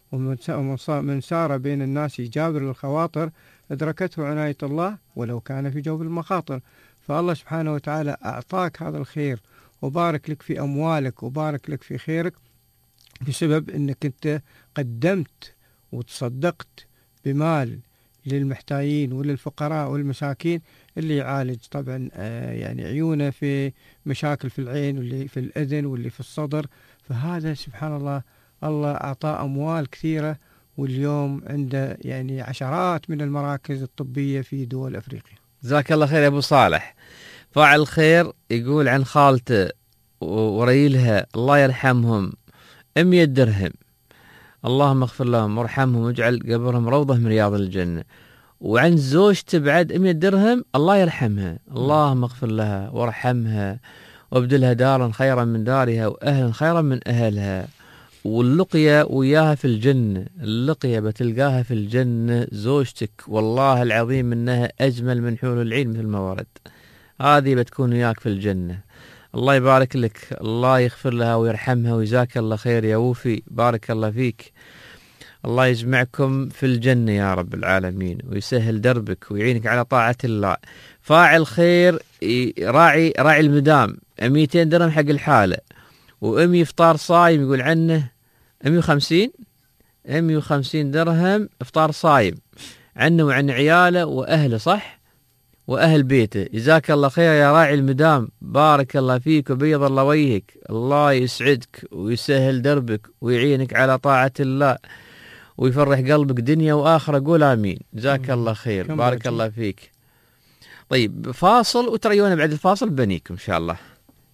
ومن سار بين الناس جابر الخواطر أدركته عناية الله ولو كان في جوب المخاطر. فالله سبحانه وتعالى أعطاك هذا الخير وبارك لك في أموالك وبارك لك في خيرك بسبب أنك أنت قدمت وتصدقت بمال للمحتاجين وللفقراء والمساكين، اللي يعالج طبعا يعني عيونه في مشاكل في العين واللي في الأذن واللي في الصدر. فهذا سبحان الله الله أعطاه أموال كثيرة، واليوم عنده يعني عشرات من المراكز الطبية في دول أفريقيا. جزاك الله خير يا أبو صالح. فاعل خير يقول عن خالته وريلها الله يرحمهم مئة درهم، اللهم اغفر لهم وارحمهم واجعل قبرهم روضة من رياض الجنة. وعن زوجته بعد مئة درهم الله يرحمها، اللهم اغفر لها وارحمها وابدلها دارا خيرا من دارها وأهلا خيرا من أهلها. واللقية وياها في الجنة، اللقية بتلقاها في الجنة زوجتك، والله العظيم إنها أجمل من حور العين مثل ما ورد. هذه بتكون وياك في الجنة. الله يبارك لك، الله يغفر لها ويرحمها ويجزاك الله خير يا وفي، بارك الله فيك. الله يجمعكم في الجنة يا رب العالمين ويسهل دربك ويعينك على طاعة الله. فاعل خير راعي راعي المدام مئتين درهم حق الحالة، وأمي إفطار صايم يقول عنه مئة وخمسين مئة وخمسين درهم إفطار صايم عنه وعن عياله وأهله، صح؟ وأهل بيته. جزاك الله خير يا راعي المدام، بارك الله فيك وبيض الله وجهك، الله يسعدك ويسهل دربك ويعينك على طاعة الله ويفرح قلبك دنيا وآخرة. قول آمين. جزاك الله خير، بارك الله فيك. طيب فاصل وتريونا بعد الفاصل بنيكم إن شاء الله.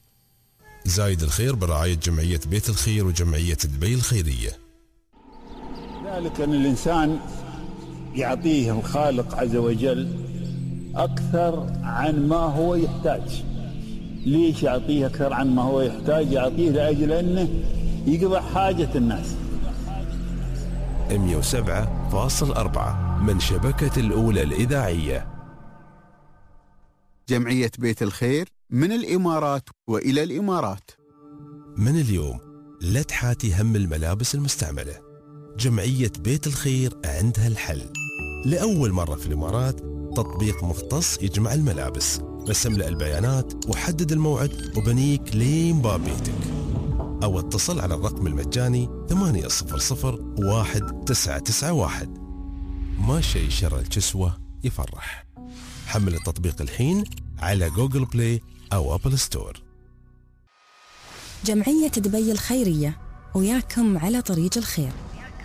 زايد الخير برعاية جمعية بيت الخير وجمعية دبي الخيرية. ذلك أن الإنسان يعطيه الخالق عز وجل أكثر عن ما هو يحتاج. ليش يعطيه أكثر عن ما هو يحتاج؟ يعطيه لأجل أنه يقضي حاجة الناس. مئة وسبعة فاصلة أربعة من شبكة الأولى الإذاعية. جمعية بيت الخير من الإمارات وإلى الإمارات. من اليوم لا تحاتي هم الملابس المستعملة، جمعية بيت الخير عندها الحل. لأول مرة في الإمارات تطبيق مختص يجمع الملابس، بس املأ البيانات وحدد الموعد وبنيك لين باب بيتك. أو اتصل على الرقم المجاني ثمانية صفر صفر واحد تسعة تسعة واحد. ما شيء شر الكسوة يفرح. حمل التطبيق الحين على جوجل بلاي أو أبل ستور. جمعية دبي الخيرية وياكم على طريق الخير.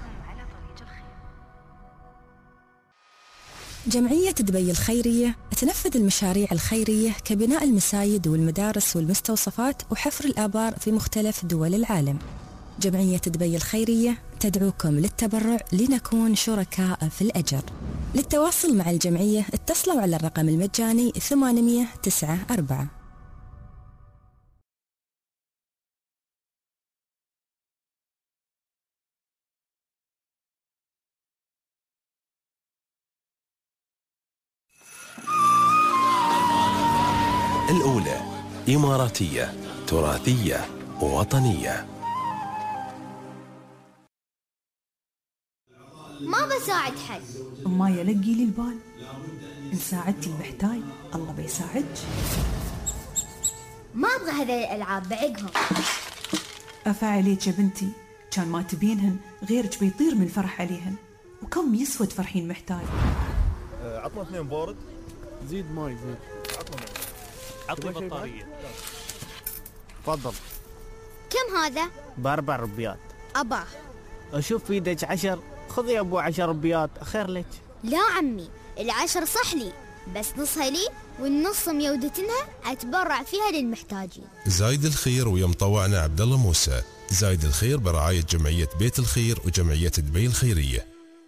جمعية دبي الخيرية تنفذ المشاريع الخيرية كبناء المساجد والمدارس والمستوصفات وحفر الآبار في مختلف دول العالم. جمعية دبي الخيرية تدعوكم للتبرع لنكون شركاء في الأجر. للتواصل مع الجمعية اتصلوا على الرقم المجاني ثمانية تسعة أربعة. الأولى إماراتية تراثية وطنية. ما بساعد حد. ما يلقي لي البال، إن ساعدتي المحتاج الله بيساعدك. ما أبغى هذه الألعاب بعقهم. أفا عليك يا بنتي، كان ما تبينهن غيرك بيطير من الفرح عليهن، وكم يسوى تفرحين محتاج. أه عطنا اثنين بارد. زيد ماي زيد. عطنا ماي. عطني بطارية. تفضل. كم هذا؟ بأربع ربيات. أباه. أشوف في يدك عشر، خذي يا أبو عشر ربيات خير لك. لا عمي، العشر صح لي، بس نصها لي والنص ميودتنها أتبرع فيها للمحتاجين. زايد الخير ويا مطوعنا عبد الله موسى. زايد الخير برعاية جمعية بيت الخير وجمعية دبي الخيرية.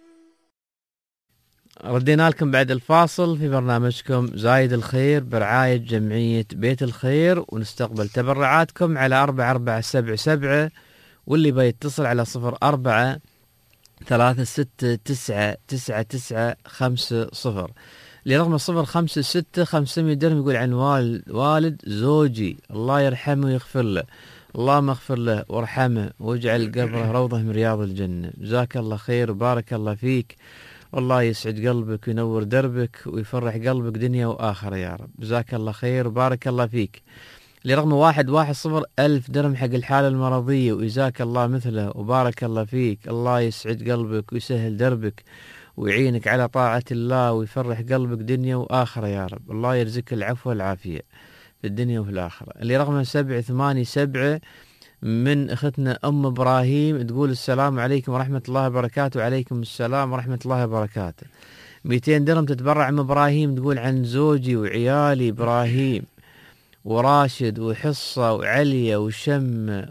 ردينا لكم بعد الفاصل في برنامجكم زايد الخير برعاية جمعية بيت الخير، ونستقبل تبرعاتكم على أربعة أربعة سبعة سبعة، واللي بيتصل على صفر أربعة ثلاثة ستة تسعة تسعة تسعة خمسة صفر لرقم صفر خمسة ستة خمسمية درهم. يقول عن والد, والد زوجي الله يرحمه ويغفر له، اللهم اغفر له وارحمه واجعل قبره روضة من رياض الجنة. جزاك الله خير وبارك الله فيك، والله يسعد قلبك وينور دربك ويفرح قلبك دنيا وآخرة يا رب. جزاك الله خير وبارك الله فيك. لرقم واحد واحد صفر ألف درهم حق الحالة المرضية، وجزاك الله مثله وبارك الله فيك. الله يسعد قلبك ويسهل دربك ويعينك على طاعة الله ويفرح قلبك دنيا وآخرة يا رب. الله يرزقك العفو والعافية في الدنيا وفي الآخرة. اللي رقم سبعة ثمانية سبعة من أختنا أم إبراهيم، تقول السلام عليكم ورحمة الله وبركاته. وعليكم السلام ورحمة الله وبركاته. مئتين درهم تتبرع أم إبراهيم، تقول عن زوجي وعيالي إبراهيم وراشد وحصة وعليا وشم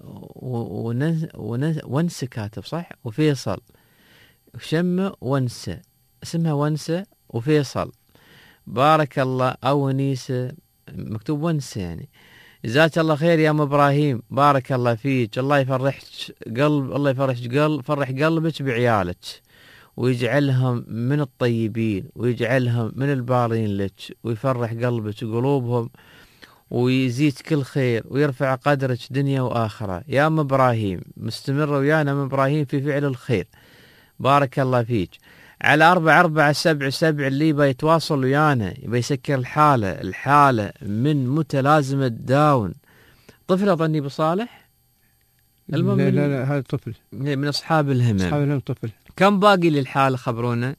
ونس كاتب صح، وفيصل وشم ونسة، اسمها ونسة وفيصل. بارك الله، أو ونيسة مكتوب ونسة يعني. جزاك الله خير يا ام ابراهيم، بارك الله فيك. الله يفرحك قلب، الله يفرحك قلب، فرح قلبك بعيالك ويجعلهم من الطيبين ويجعلهم من البارين لك ويفرح قلبك وقلوبهم ويزيد كل خير ويرفع قدرك دنيا وآخرة. يا ام ابراهيم مستمرة ويانا ام ابراهيم في فعل الخير، بارك الله فيك. على أربعة أربعة سبعة سبعة اللي بيتواصل ويانا بيسكر الحالة الحالة من متلازمة داون. طفل أظني بصالح، المهم لا لا لا هذا طفل من أصحاب الهمم. أصحاب الهمم طفل. كم باقي للحالة خبرونا؟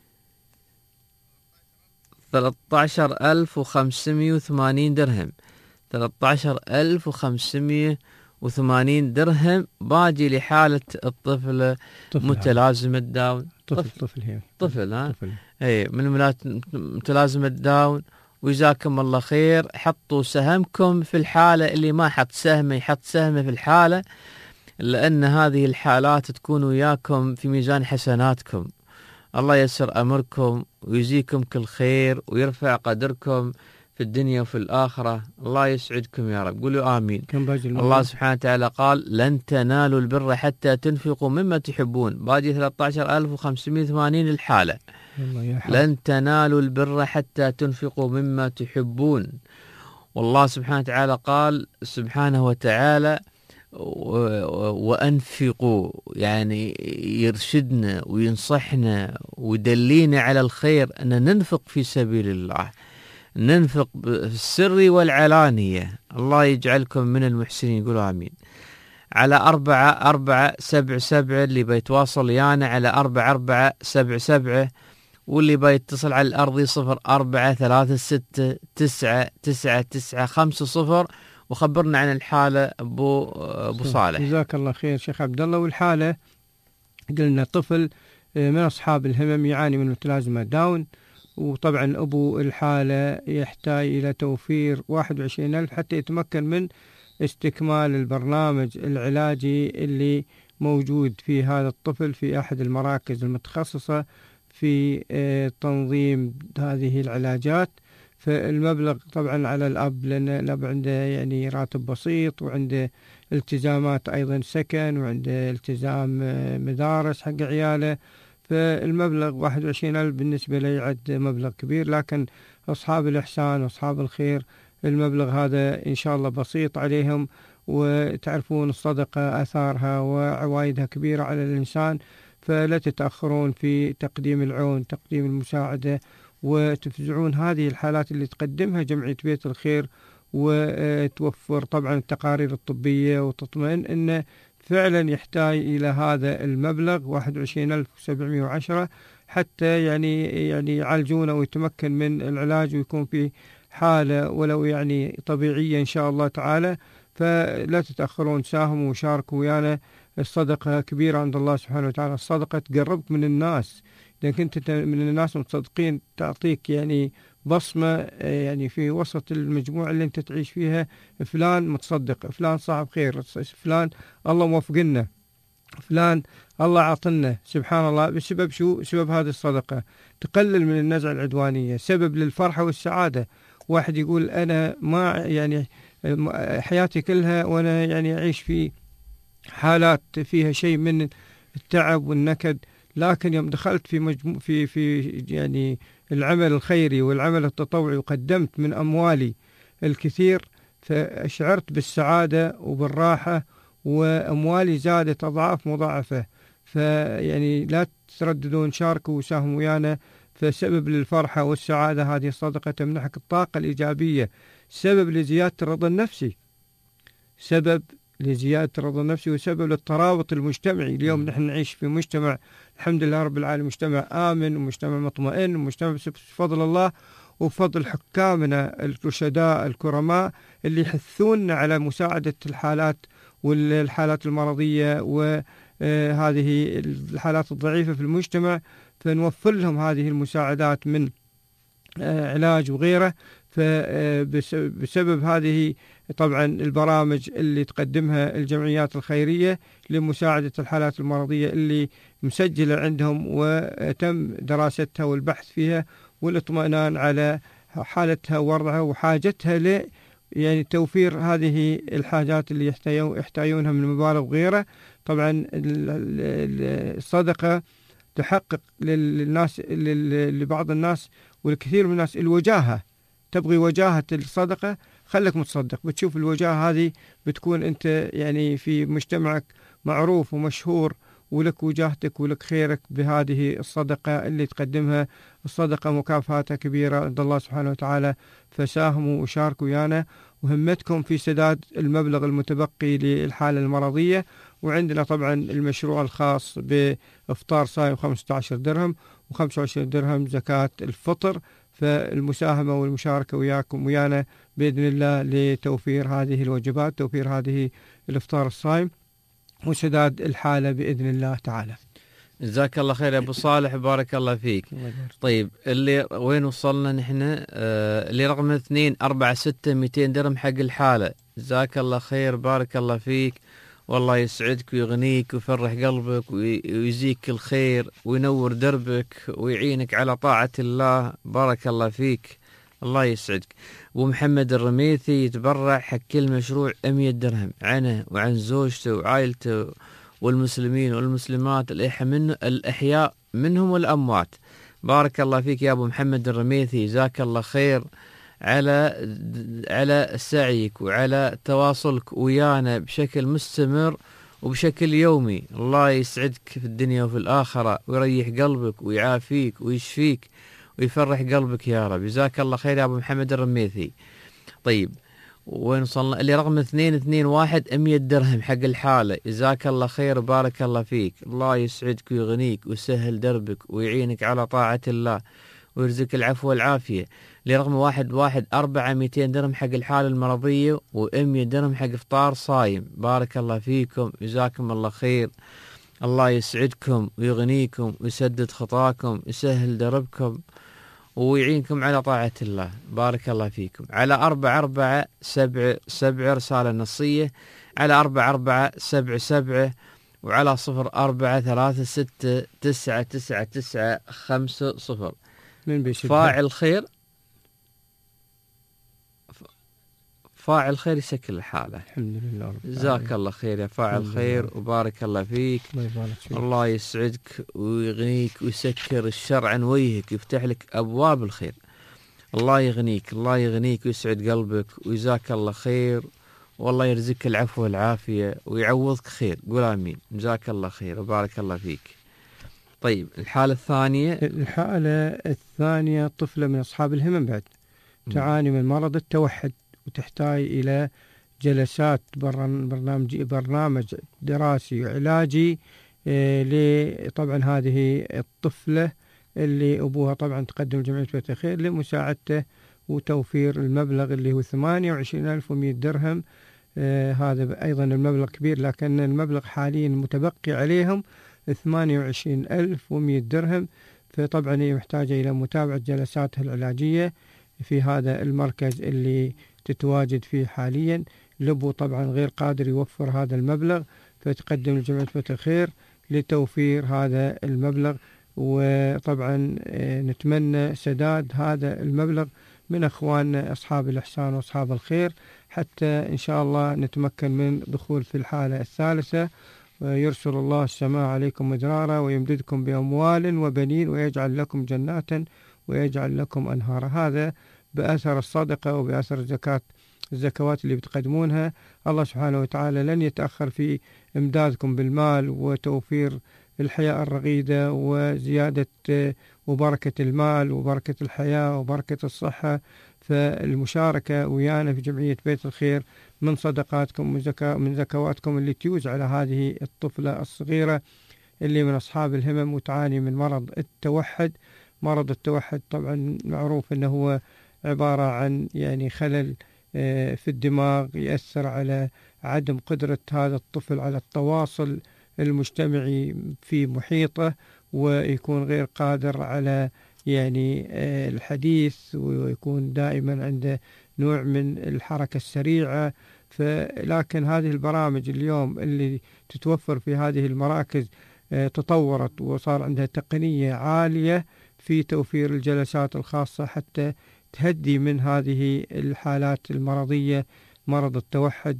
ثلاثة عشر ألف وخمسمية وثمانين درهم. ثلاثة عشر ألف وخمسمية وثمانين درهم باقي لحالة الطفل متلازمة داون. طفل طفل هي طفل ها طفل. اي من متلازمة داون. وجزاكم الله خير. حطوا سهمكم في الحالة، اللي ما حط سهمه يحط سهمه في الحالة، لأن هذه الحالات تكون وياكم في ميزان حسناتكم. الله يسر أمركم ويجزيكم كل خير ويرفع قدركم في الدنيا وفي الآخرة. الله يسعدكم يا رب، قولوا آمين. الله سبحانه وتعالى قال لن تنالوا البر حتى تنفقوا مما تحبون. باقي ثلاثة عشر ألف وخمسمية وثمانين الحالة. لن تنالوا البر حتى تنفقوا مما تحبون. والله سبحانه وتعالى قال سبحانه وتعالى وأنفقوا، يعني يرشدنا وينصحنا ويدلينا على الخير أن ننفق في سبيل الله، ننفق في السر والعلانية. الله يجعلكم من المحسنين، يقولوا آمين. على أربعة أربعة سبعة سبعة، اللي بيتواصل ويانا على أربعة أربعة سبعة سبعة، واللي بيتصل على الأرضي صفر أربعة ثلاثة ستة تسعة تسعة تسعة خمسة صفر. وخبرنا عن الحالة أبو أبو صالح. جزاك الله خير شيخ عبد الله. والحالة قلنا طفل من أصحاب الهمم يعاني من متلازمة داون، وطبعا أبو الحالة يحتاج إلى توفير واحد وعشرين ألف حتى يتمكن من استكمال البرنامج العلاجي اللي موجود في هذا الطفل في أحد المراكز المتخصصة في تنظيم هذه العلاجات. فالمبلغ طبعا على الأب، لأن الأب عنده يعني راتب بسيط، وعنده التزامات أيضا سكن، وعنده التزام مدارس حق عياله. فالمبلغ واحد وعشرين ألف بالنسبة له يعد مبلغ كبير، لكن أصحاب الإحسان وأصحاب الخير المبلغ هذا إن شاء الله بسيط عليهم. وتعرفون الصدقة أثارها وعوائدها كبيرة على الإنسان، فلا تتأخرون في تقديم العون، تقديم المساعدة، وتفزعون هذه الحالات اللي تقدمها جمعية بيت الخير، وتوفر طبعا التقارير الطبية، وتطمئن أنه فعلا يحتاج إلى هذا المبلغ واحد وعشرين ألف وسبعمائة وعشرة حتى يعني يعني يعالجونه ويتمكن من العلاج ويكون في حالة ولو يعني طبيعية إن شاء الله تعالى. فلا تتأخرون، ساهموا وشاركوا ويانا. الصدقة كبيرة عند الله سبحانه وتعالى، الصدقة تقربك من الناس. إذا كنت من الناس متصدقين تعطيك يعني بصمة يعني في وسط المجموعة اللي أنت تعيش فيها، فلان متصدق، فلان صاحب خير، فلان الله موفقنا، فلان الله عطنا، سبحان الله. بسبب شو؟ سبب هذه الصدقة تقلل من النزعة العدوانية، سبب للفرحة والسعادة. واحد يقول أنا ما يعني حياتي كلها وأنا يعني أعيش في حالات فيها شيء من التعب والنكد، لكن يوم دخلت في مجمو في في يعني العمل الخيري والعمل التطوعي وقدمت من أموالي الكثير، فشعرت بالسعادة وبالراحة، وأموالي زادت أضعاف مضاعفة. فيعني لا ترددون، شاركوا وساهموا ويانا. فسبب للفرحة والسعادة هذه الصدقة تمنحك الطاقة الإيجابية، سبب لزيادة الرضا النفسي، سبب لزيادة الرضا النفسي، وسبب للترابط المجتمعي. اليوم نحن نعيش في مجتمع الحمد لله رب العالمين، مجتمع آمن ومجتمع مطمئن، ومجتمع بفضل الله وفضل حكامنا الرشداء الكرماء اللي يحثوننا على مساعدة الحالات والحالات المرضية وهذه الحالات الضعيفة في المجتمع، فنوفر لهم هذه المساعدات من علاج وغيره. فبسبب هذه طبعا البرامج اللي تقدمها الجمعيات الخيرية لمساعدة الحالات المرضية اللي مسجلة عندهم وتم دراستها والبحث فيها والاطمئنان على حالتها ووضعها وحاجتها ل يعني توفير هذه الحاجات اللي يحتاجونها من مبالغ وغيره. طبعا الصدقة تحقق للناس لبعض الناس والكثير من الناس الوجاهة، تبغي وجاهة الصدقة، خلك متصدق، بتشوف الوجاهة هذه بتكون أنت يعني في مجتمعك معروف ومشهور، ولك وجاهتك ولك خيرك بهذه الصدقة اللي تقدمها. الصدقة مكافاتها كبيرة عند الله سبحانه وتعالى، فساهموا وشاركوا ويانا، وهمتكم في سداد المبلغ المتبقي للحالة المرضية. وعندنا طبعا المشروع الخاص بإفطار صايم خمسة عشر درهم وخمسة وعشرين درهم زكاة الفطر. فالمساهمة والمشاركة وياكم ويانا بإذن الله لتوفير هذه الوجبات، توفير هذه الإفطار الصائم وسداد الحالة بإذن الله تعالى. جزاك الله خير يا أبو صالح، بارك الله فيك. طيب اللي وين وصلنا نحن؟ آه اللي رقم اثنين أربعة ستة مئتين درهم حق الحالة. جزاك الله خير، بارك الله فيك، والله يسعدك ويغنيك ويفرح قلبك ويزيك الخير وينور دربك ويعينك على طاعة الله، بارك الله فيك، الله يسعدك. ومحمد الرميثي يتبرع حق كل مشروع مئة درهم عنه وعن زوجته وعائلته والمسلمين والمسلمات الأحياء منهم والأموات. بارك الله فيك يا أبو محمد الرميثي، جزاك الله خير على على سعيك وعلى تواصلك ويانا بشكل مستمر وبشكل يومي. الله يسعدك في الدنيا وفي الآخرة ويريح قلبك ويعافيك ويشفيك ويفرح قلبك يا رب. جزاك الله خير يا أبو محمد الرميثي. طيب وين وصلنا؟ اللي رقم اثنين اثنين واحد مية درهم حق الحالة. جزاك الله خير وبارك الله فيك، الله يسعدك ويغنيك ويسهل دربك ويعينك على طاعة الله ويرزقك العفو والعافية. اللي رقم واحد واحد أربعة ميتين درهم حق الحالة المرضية ومية درهم حق إفطار صايم. بارك الله فيكم، جزاكم الله خير، الله يسعدكم ويغنيكم ويسدد خطاكم ويسهل دربكم ويعينكم على طاعة الله. بارك الله فيكم. على أربعة أربعة سبعة سبعة رسالة نصية، على أربعة أربعة سبعة سبعة، وعلى صفر أربعة ثلاثة ستة تسعة تسعة تسعة خمسة صفر. من بيشد فاعل خير، فاعل خير يسكر الحالة. الحمد لله رب جزاك الله خير يا فاعل خير وبارك الله فيك. الله يبارك فيك. الله يسعدك ويغنيك ويسكر الشر عن وجهك ويفتح لك أبواب الخير. الله يغنيك، الله يغنيك ويسعد قلبك وجزاك الله خير، والله يرزقك العفو والعافية ويعوضك خير. قول آمين. جزاك الله خير وبارك الله فيك. طيب الحالة الثانية. الحالة الثانية طفلة من أصحاب الهمم بعد تعاني من مرض التوحد وتحتاج إلى جلسات برنامج برنامج دراسي وعلاجي. إيه طبعا هذه الطفلة اللي أبوها طبعا تقدم جمعية بيت الخير لمساعدته وتوفير المبلغ اللي هو ثمانية وعشرين ألف ومئة درهم. إيه هذا أيضا المبلغ كبير، لكن المبلغ حاليا المتبقي عليهم ثمانية وعشرين ألف ومئة درهم. فطبعا هي محتاجة إلى متابعة جلساتها العلاجية في هذا المركز اللي تتواجد فيه حاليا. لبو طبعا غير قادر يوفر هذا المبلغ، فتقدم لجمعية بيت الخير لتوفير هذا المبلغ. وطبعا نتمنى سداد هذا المبلغ من أخواننا أصحاب الإحسان وأصحاب الخير، حتى إن شاء الله نتمكن من دخول في الحالة الثالثة. ويرسل الله السماء عليكم مدرارا ويمددكم بأموال وبنين ويجعل لكم جنات ويجعل لكم أنهارا. هذا بأثر الصدقة وبأثر الزكاة الزكوات اللي بتقدمونها. الله سبحانه وتعالى لن يتأخر في إمدادكم بالمال وتوفير الحياة الرغيدة وزيادة وبركة المال وبركة الحياة وبركة الصحة. فالمشاركة ويانا في جمعية بيت الخير من صدقاتكم من زكواتكم اللي تيوز على هذه الطفلة الصغيرة اللي من أصحاب الهمم وتعاني من مرض التوحد. مرض التوحد طبعا معروف أنه هو عبارة عن يعني خلل في الدماغ يأثر على عدم قدرة هذا الطفل على التواصل المجتمعي في محيطه، ويكون غير قادر على يعني الحديث، ويكون دائما عنده نوع من الحركة السريعة. فلكن هذه البرامج اليوم اللي تتوفر في هذه المراكز تطورت وصار عندها تقنية عالية في توفير الجلسات الخاصة حتى تهدي من هذه الحالات المرضية مرض التوحد.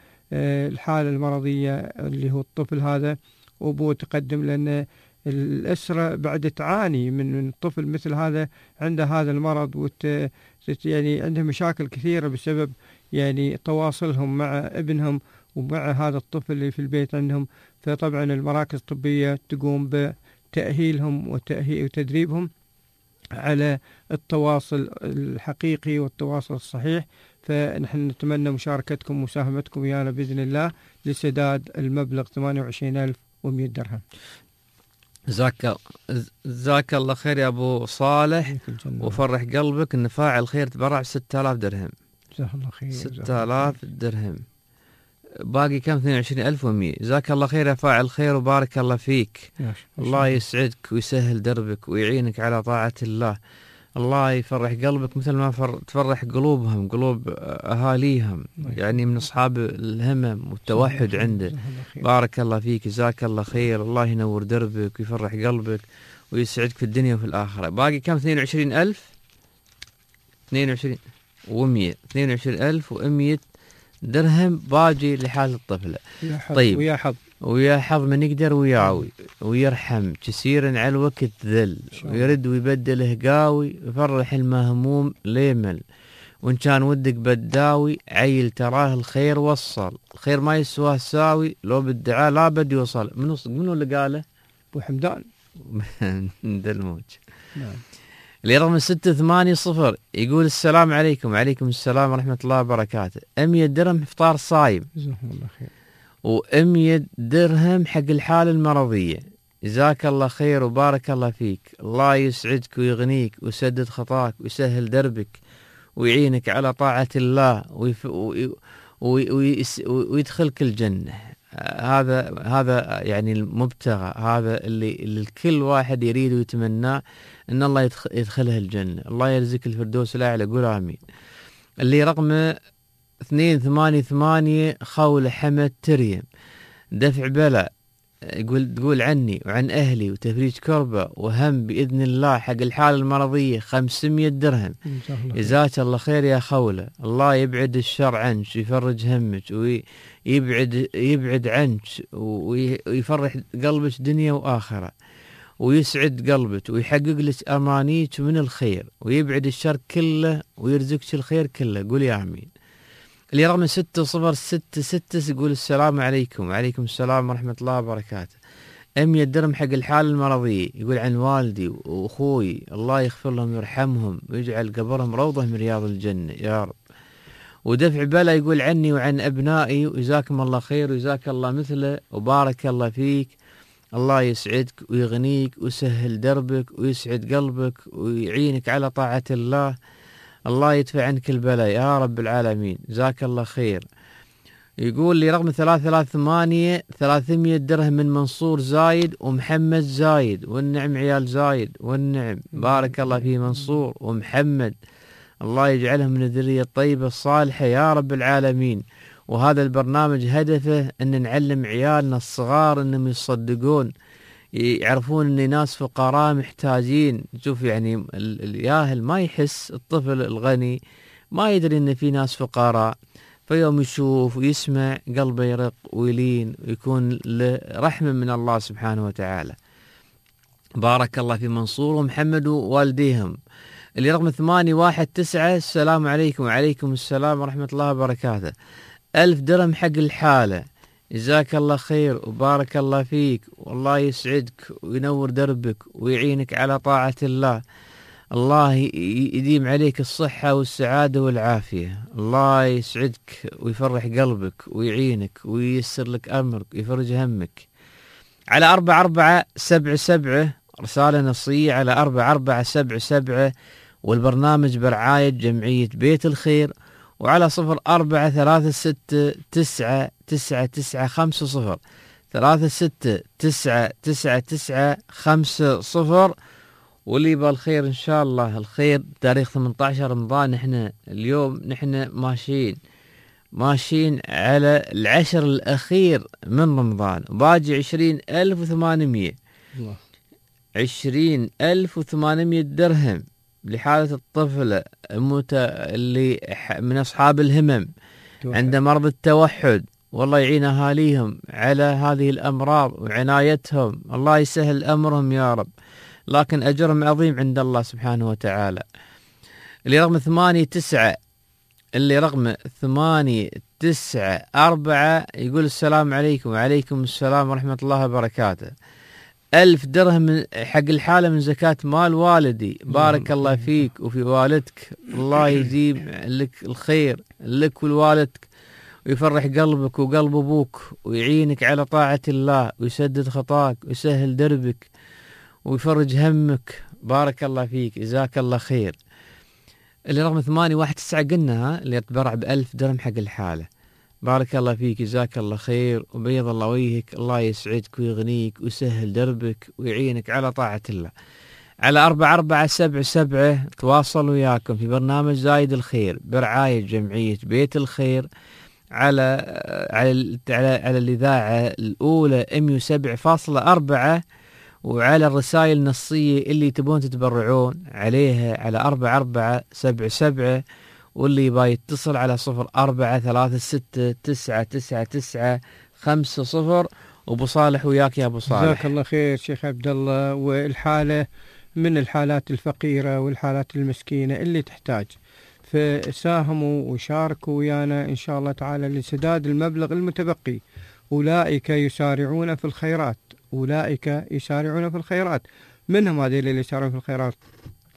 فالحالة المرضية اللي هو الطفل هذا وأبوه تقدم لأن الأسرة بعد تعاني من من طفل مثل هذا عنده هذا المرض وت يعني عنده مشاكل كثيرة بسبب يعني تواصلهم مع ابنهم ومع هذا الطفل اللي في البيت عندهم. فطبعا المراكز الطبية تقوم بتأهيلهم وتأهيل وتدريبهم على التواصل الحقيقي والتواصل الصحيح. فنحن نتمنى مشاركتكم ومساهمتكم ويانا بإذن الله لسداد المبلغ ثمانية وعشرين ألف ومئة درهم. جزاك جزاك الله خير يا أبو صالح، وفرح قلبك إن فاعل خير تبرع ستة آلاف درهم. جزاك الله خير. ستة آلاف درهم، باقي كم؟ اثنين وعشرين ألف ومئة. جزاك الله خير يا فاعل خير وبارك الله فيك. الله يسعدك ويسهل دربك ويعينك على طاعة الله. الله يفرح قلبك مثل ما تفرح قلوبهم قلوب أهاليهم يعني من أصحاب الهمم والتوحد عنده. بارك الله فيك، جزاك الله خير. الله ينور دربك ويفرح قلبك ويسعدك في الدنيا وفي الآخرة. باقي كم؟ اثنين وعشرين ألف اثنين وعشرين ومئة اثنين وعشرين ألف ومئة درهم باجي لحال الطفلة. طيب ويا حظ ويا حظ من يقدر ويعوي ويرحم كثيرا على الوقت ذل ويرد ويبدله قاوي ويفرح المهموم ليمل. وإن كان ودك بداوي عيل تراه الخير وصل، الخير ما يسواه ساوي لو بالدعاء لا بد يوصل. منو منو اللي قاله؟ أبو حمدان دلموج. نعم. اللي رقم ستة ثمانية صفر يقول السلام عليكم. وعليكم السلام ورحمة الله وبركاته. مية درهم إفطار صايم، جزاكم الله خير. ومية درهم حق الحالة المرضية. جزاك الله خير وبارك الله فيك. الله يسعدك ويغنيك ويسدد خطاك ويسهل دربك ويعينك على طاعة الله ويف... وي... وي... وي... ويدخلك الجنة. هذا هذا يعني المبتغى، هذا اللي, اللي الكل واحد يريد ويتمناه، ان الله يدخل يدخلها الجنة. الله يرزق الفردوس الأعلى، قول آمين. اللي رقمه اثنين ثمانية ثمانية خولة حمد تريم، دفع بلاء، يقول تقول عني وعن أهلي وتفريج كربة وهم بإذن الله حق الحالة المرضية خمسمية درهم. جزاك الله خير يا خولة. الله يبعد الشر عنك ويفرج همك ويبعد يبعد عنك ويفرح قلبك دنيا وآخرة ويسعد قلبك ويحقق لك أمانيك من الخير ويبعد الشر كله ويرزقك الخير كله. قول يا آمين. اللي رقم ستة صفر ستة ستة يقول السلام عليكم. وعليكم السلام ورحمة الله وبركاته. مية درهم حق الحالة المرضية، يقول عن والدي وأخوي الله يغفر لهم ويرحمهم ويجعل قبرهم روضة من رياض الجنة يا رب. ودفع بلا يقول عني وعن أبنائي وجزاكم الله خير وجزاك الله مثله وبارك الله فيك. الله يسعدك ويغنيك ويسهل دربك ويسعد قلبك ويعينك على طاعة الله. الله يدفع عنك البلاء يا رب العالمين. جزاك الله خير. يقول لي رقم ثلاثة ثلاثة ثمانية ثلاثمية درهم من منصور زايد ومحمد زايد، والنعم عيال زايد والنعم. بارك الله في منصور ومحمد، الله يجعلهم من الذرية الطيبة الصالحة يا رب العالمين. وهذا البرنامج هدفه أن نعلم عيالنا الصغار أنهم يصدقون، يعرفون أن ناس فقراء محتاجين. شوف يعني الياهل ما يحس، الطفل الغني ما يدري أن في ناس فقراء، فيوم يشوف ويسمع قلبه يرق ويلين ويكون له رحمة من الله سبحانه وتعالى. بارك الله في منصور ومحمد ووالديهم. اللي رقم ثمانية واحد تسعة السلام عليكم. وعليكم السلام ورحمة الله وبركاته. ألف درهم حق الحالة، جزاك الله خير وبارك الله فيك والله يسعدك وينور دربك ويعينك على طاعة الله. الله يديم عليك الصحة والسعادة والعافية. الله يسعدك ويفرح قلبك ويعينك وييسر لك أمرك ويفرج همك. على أربعة أربعة سبعة سبعة رسالة نصية على أربعة أربعة سبعة سبعة، والبرنامج برعاية جمعية بيت الخير، وعلى صفر أربعة ثلاثة ستة تسعة تسعة تسعة خمسة صفر ثلاثة ستة تسعة تسعة تسعة خمسة صفر. واللي يبغى الخير إن شاء الله الخير تاريخ ثمانية عشر رمضان. نحن اليوم نحن ماشيين ماشيين على العشر الأخير من رمضان، باجي عشرين ألف وثمانمية عشرين ألف وثمانمية درهم لحالة الطفلة اللي من أصحاب الهمم عند مرض التوحد. والله يعين أهاليهم على هذه الأمراض وعنايتهم، الله يسهل أمرهم يا رب، لكن أجرهم عظيم عند الله سبحانه وتعالى. اللي رقم ثمانية تسعة اللي رقم ثمانية تسعة أربعة يقول السلام عليكم. وعليكم السلام ورحمة الله وبركاته. ألف درهم حق الحالة من زكاة مال والدي. بارك الله فيك وفي والدك، الله يجيب لك الخير لك ولوالدك ويفرح قلبك وقلب أبوك ويعينك على طاعة الله ويسدد خطاك ويسهل دربك ويفرج همك. بارك الله فيك جزاك الله خير. اللي رقم ثمانية واحد تسعة قلنا اللي يتبرع بألف درهم حق الحالة. بارك الله فيك جزاك الله خير وبيض الله وجهك، الله يسعدك ويغنيك ويسهل دربك ويعينك على طاعة الله. على أربعة أربعة سبعة سبعة تواصل وياكم في برنامج زايد الخير برعاية جمعية بيت الخير على على على, على الإذاعة الأولى مية وسبعة فاصلة أربعة، وعلى الرسائل النصية اللي تبون تتبرعون عليها على أربعة أربعة سبعة سبعة، واللي يبغى يتصل على صفر أربعة ثلاثة ستة تسعة تسعة تسعة خمسة صفر. وأبو صالح وياك يا أبو صالح. جزاك الله خير شيخ عبد الله. والحالة من الحالات الفقيرة والحالات المسكينة اللي تحتاج، فساهموا وشاركوا ويانا إن شاء الله تعالى لسداد المبلغ المتبقي. أولئك يسارعون في الخيرات، أولئك يسارعون في الخيرات. منهم هذه اللي يسارعون في الخيرات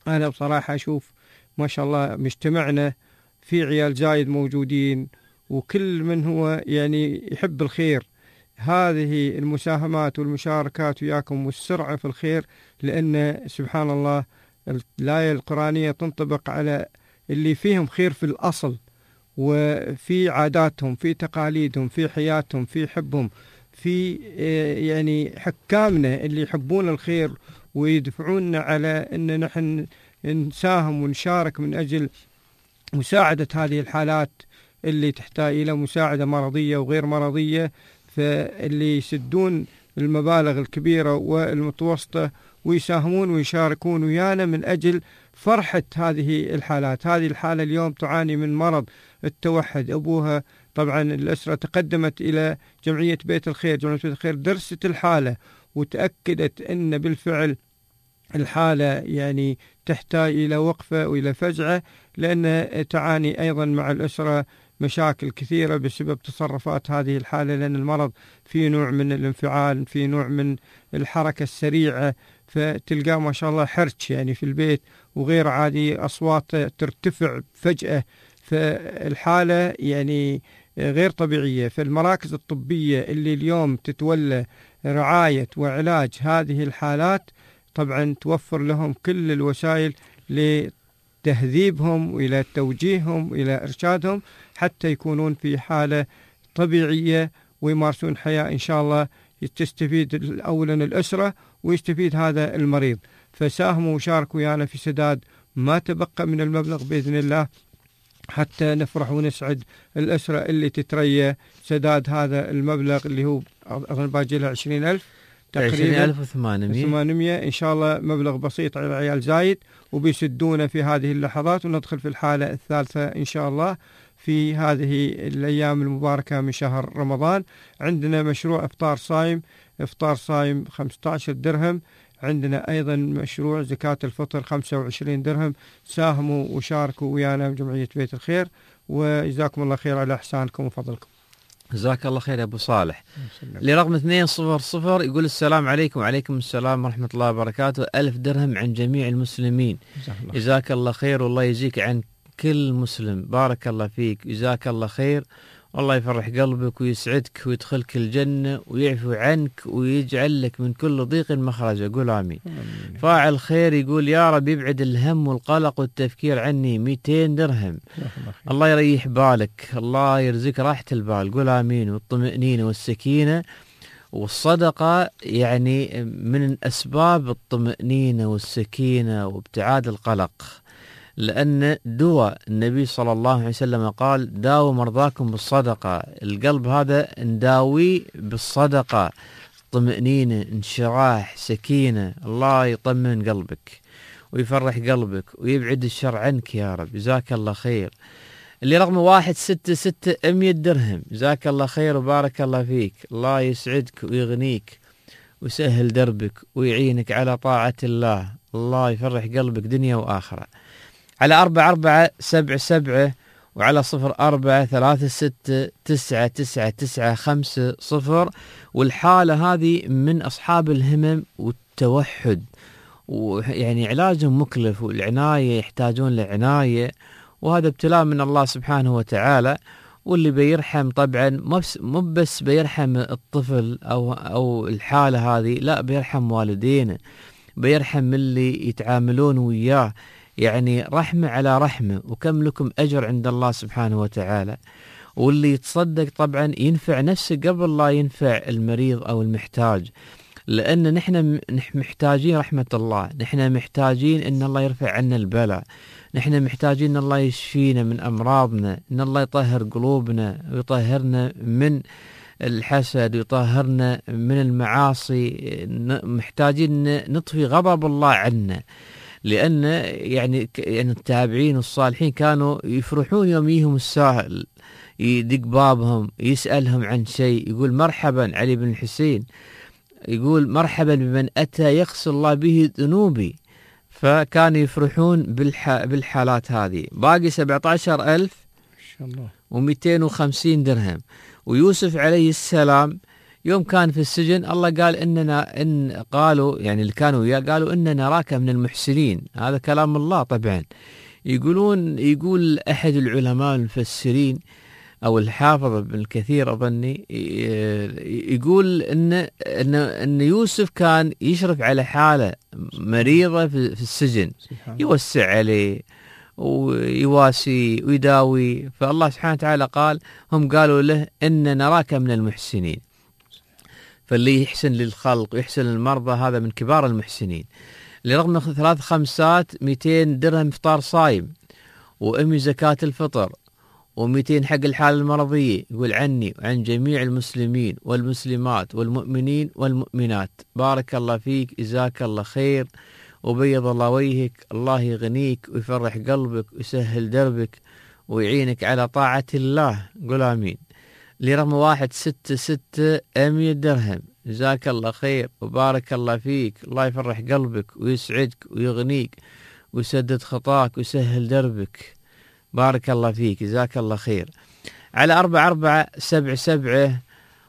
أنا بصراحة أشوف ما شاء الله مجتمعنا في عيال زايد موجودين، وكل من هو يعني يحب الخير. هذه المساهمات والمشاركات وياكم والسرعة في الخير، لأن سبحان الله الآية القرآنية تنطبق على اللي فيهم خير في الأصل، وفي عاداتهم، في تقاليدهم، في حياتهم، في حبهم، في يعني حكامنا اللي يحبون الخير ويدفعوننا على أن نحن نساهم ونشارك من أجل مساعدة هذه الحالات اللي تحتاج إلى مساعدة مرضية وغير مرضية. فاللي يسدون المبالغ الكبيرة والمتوسطة ويساهمون ويشاركون ويانا من أجل فرحة هذه الحالات. هذه الحالة اليوم تعاني من مرض التوحد، أبوها طبعا الأسرة تقدمت إلى جمعية بيت الخير، جمعية بيت الخير درست الحالة وتأكدت أن بالفعل الحالة يعني تحتاج إلى وقفة وإلى فزعة، لأن تعاني أيضا مع الأسرة مشاكل كثيرة بسبب تصرفات هذه الحالة، لأن المرض فيه نوع من الانفعال، فيه نوع من الحركة السريعة، فتلقى ما شاء الله حرج يعني في البيت وغير عادي، أصوات ترتفع فجأة، فالحالة يعني غير طبيعية. فالمراكز الطبية اللي اليوم تتولى رعاية وعلاج هذه الحالات طبعا توفر لهم كل الوسائل لتهذيبهم وإلى توجيههم وإلى إرشادهم حتى يكونون في حالة طبيعية ويمارسون حياة إن شاء الله تستفيد أولا الأسرة ويستفيد هذا المريض. فساهموا وشاركوا ويانا في سداد ما تبقى من المبلغ بإذن الله، حتى نفرح ونسعد الأسرة اللي تتريى سداد هذا المبلغ اللي هو أظن باجي له عشرين ألف تقريبا ألف وثمانمية إن شاء الله، مبلغ بسيط على عيال زايد وبيسدونه في هذه اللحظات، وندخل في الحالة الثالثة إن شاء الله في هذه الأيام المباركة من شهر رمضان. عندنا مشروع إفطار صايم، إفطار صايم خمسة عشر درهم. عندنا أيضا مشروع زكاة الفطر خمسة وعشرين درهم. ساهموا وشاركوا ويانا بجمعية بيت الخير، وجزاكم الله خير على إحسانكم وفضلكم. جزاك الله خير يا أبو صالح. لرقم اثنين صفر صفر يقول السلام عليكم. وعليكم السلام ورحمة الله وبركاته. ألف درهم عن جميع المسلمين. جزاك الله خير والله يجزيك عن كل مسلم. بارك الله فيك، جزاك الله خير، والله يفرح قلبك ويسعدك ويدخلك الجنة ويعفو عنك ويجعل لك من كل ضيق مخرج. قول آمين. آمين. فاعل خير يقول يا رب يبعد الهم والقلق والتفكير عني، مئتين درهم. الله يريح بالك، الله يرزق راحة البال. قول آمين. والطمأنينة والسكينة والصدقة يعني من أسباب الطمأنينة والسكينة وابتعاد القلق، لأن دواء النبي صلى الله عليه وسلم قال داووا مرضاكم بالصدقة. القلب هذا نداويه بالصدقة، طمأنينة، انشراح، سكينة. الله يطمن قلبك ويفرح قلبك ويبعد الشر عنك يا رب. جزاك الله خير. اللي رقم واحد ستة ستة مية درهم. جزاك الله خير وبارك الله فيك، الله يسعدك ويغنيك ويسهل دربك ويعينك على طاعة الله. الله يفرح قلبك دنيا وآخرة. على أربعة أربعة سبعة سبعة وعلى صفر أربعة ثلاثة ستة تسعة تسعة تسعة خمسة صفر. والحالة هذه من أصحاب الهمم والتوحد، ويعني علاجهم مكلف والعناية يحتاجون لعناية، وهذا ابتلاء من الله سبحانه وتعالى. واللي بيرحم طبعا مو بس بيرحم الطفل أو, أو الحالة هذه، لا بيرحم والدينه، بيرحم اللي يتعاملون وياه، يعني رحمة على رحمة. وكم لكم أجر عند الله سبحانه وتعالى. واللي يتصدق طبعا ينفع نفسه قبل لا ينفع المريض أو المحتاج، لأن نحن محتاجين رحمة الله، نحن محتاجين أن الله يرفع عنا البلاء، نحن محتاجين أن الله يشفينا من أمراضنا، أن الله يطهر قلوبنا ويطهرنا من الحسد ويطهرنا من المعاصي. محتاجين نطفي غضب الله عنا، لأن يعني يعني التابعين والصالحين كانوا يفرحون يوم يهم السائل يدق بابهم يسألهم عن شيء، يقول مرحبا علي بن الحسين، يقول مرحبا بمن أتى يغسل الله به ذنوبي. فكانوا يفرحون بالح... بالحالات هذه. باقي سبعة عشر ألف ومئتين وخمسين درهم. ويوسف عليه السلام يوم كان في السجن الله قال إننا إن قالوا يعني اللي كانوا وياه قالوا إن نراك من المحسنين. هذا كلام الله طبعا. يقولون يقول أحد العلماء المفسرين أو الحافظ ابن كثير أظني يقول إن إن إن يوسف كان يشرف على حالة مريضة في, في السجن، يوسع عليه ويواسي ويداوي. فالله سبحانه وتعالى قال هم قالوا له إن نراك من المحسنين. فاللي يحسن للخلق ويحسن للمرضى هذا من كبار المحسنين. لرغم ثلاث خمسات مئتين درهم إفطار صايم، وأمي زكاة الفطر، ومئتين حق الحالة المرضية. يقول عني وعن جميع المسلمين والمسلمات والمؤمنين والمؤمنات بارك الله فيك، جزاك الله خير، وبيض الله وجهك، الله يغنيك ويفرح قلبك ويسهل دربك ويعينك على طاعة الله. قل آمين. لرقم واحد ستة ستة مئة درهم، جزاك الله خير وبارك الله فيك، الله يفرح قلبك ويسعدك ويغنيك ويسدد خطاك ويسهل دربك، بارك الله فيك، جزاك الله خير. على أربعة أربعة سبعة سبعة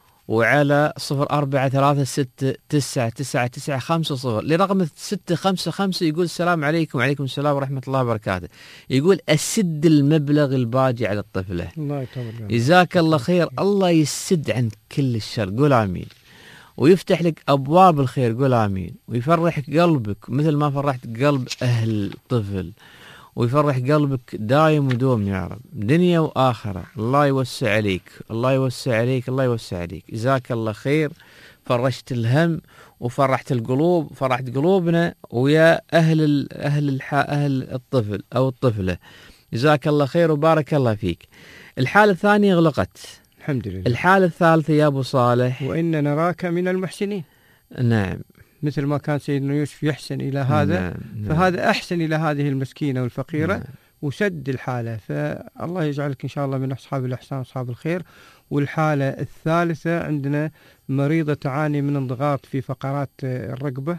وعلى صفر أربعة ثلاثة ستة تسعة تسعة تسعة خمسة صفر لرقم ستة خمسة خمسة. يقول السلام عليكم. وعليكم السلام ورحمة الله وبركاته. يقول أسد المبلغ الباجي على الطفلة، الله يطول، جزاك الله خير، الله يسد عن كل الشر. قول آمين. ويفتح لك أبواب الخير. قول آمين. ويفرح قلبك مثل ما فرحت قلب أهل الطفل، ويفرح قلبك دايم ودوم يا رب، دنيا وآخرة. الله يوسع عليك، الله يوسع عليك، الله يوسع عليك، جزاك الله خير. فرشت الهم وفرحت القلوب، فرحت قلوبنا ويا أهل أهل الح... أهل الطفل أو الطفلة، جزاك الله خير وبارك الله فيك. الحالة الثانية غلقت الحمد لله. الحالة الثالثة يا أبو صالح، وإن نراك من المحسنين. نعم، مثل ما كان سيدنا يوسف يحسن إلى هذا، نعم. فهذا أحسن إلى هذه المسكينة والفقيرة، نعم. وسد الحالة. فالله يجعلك إن شاء الله من أصحاب الإحسان أصحاب الخير. والحالة الثالثة عندنا مريضة تعاني من انضغاط في فقرات الرقبة،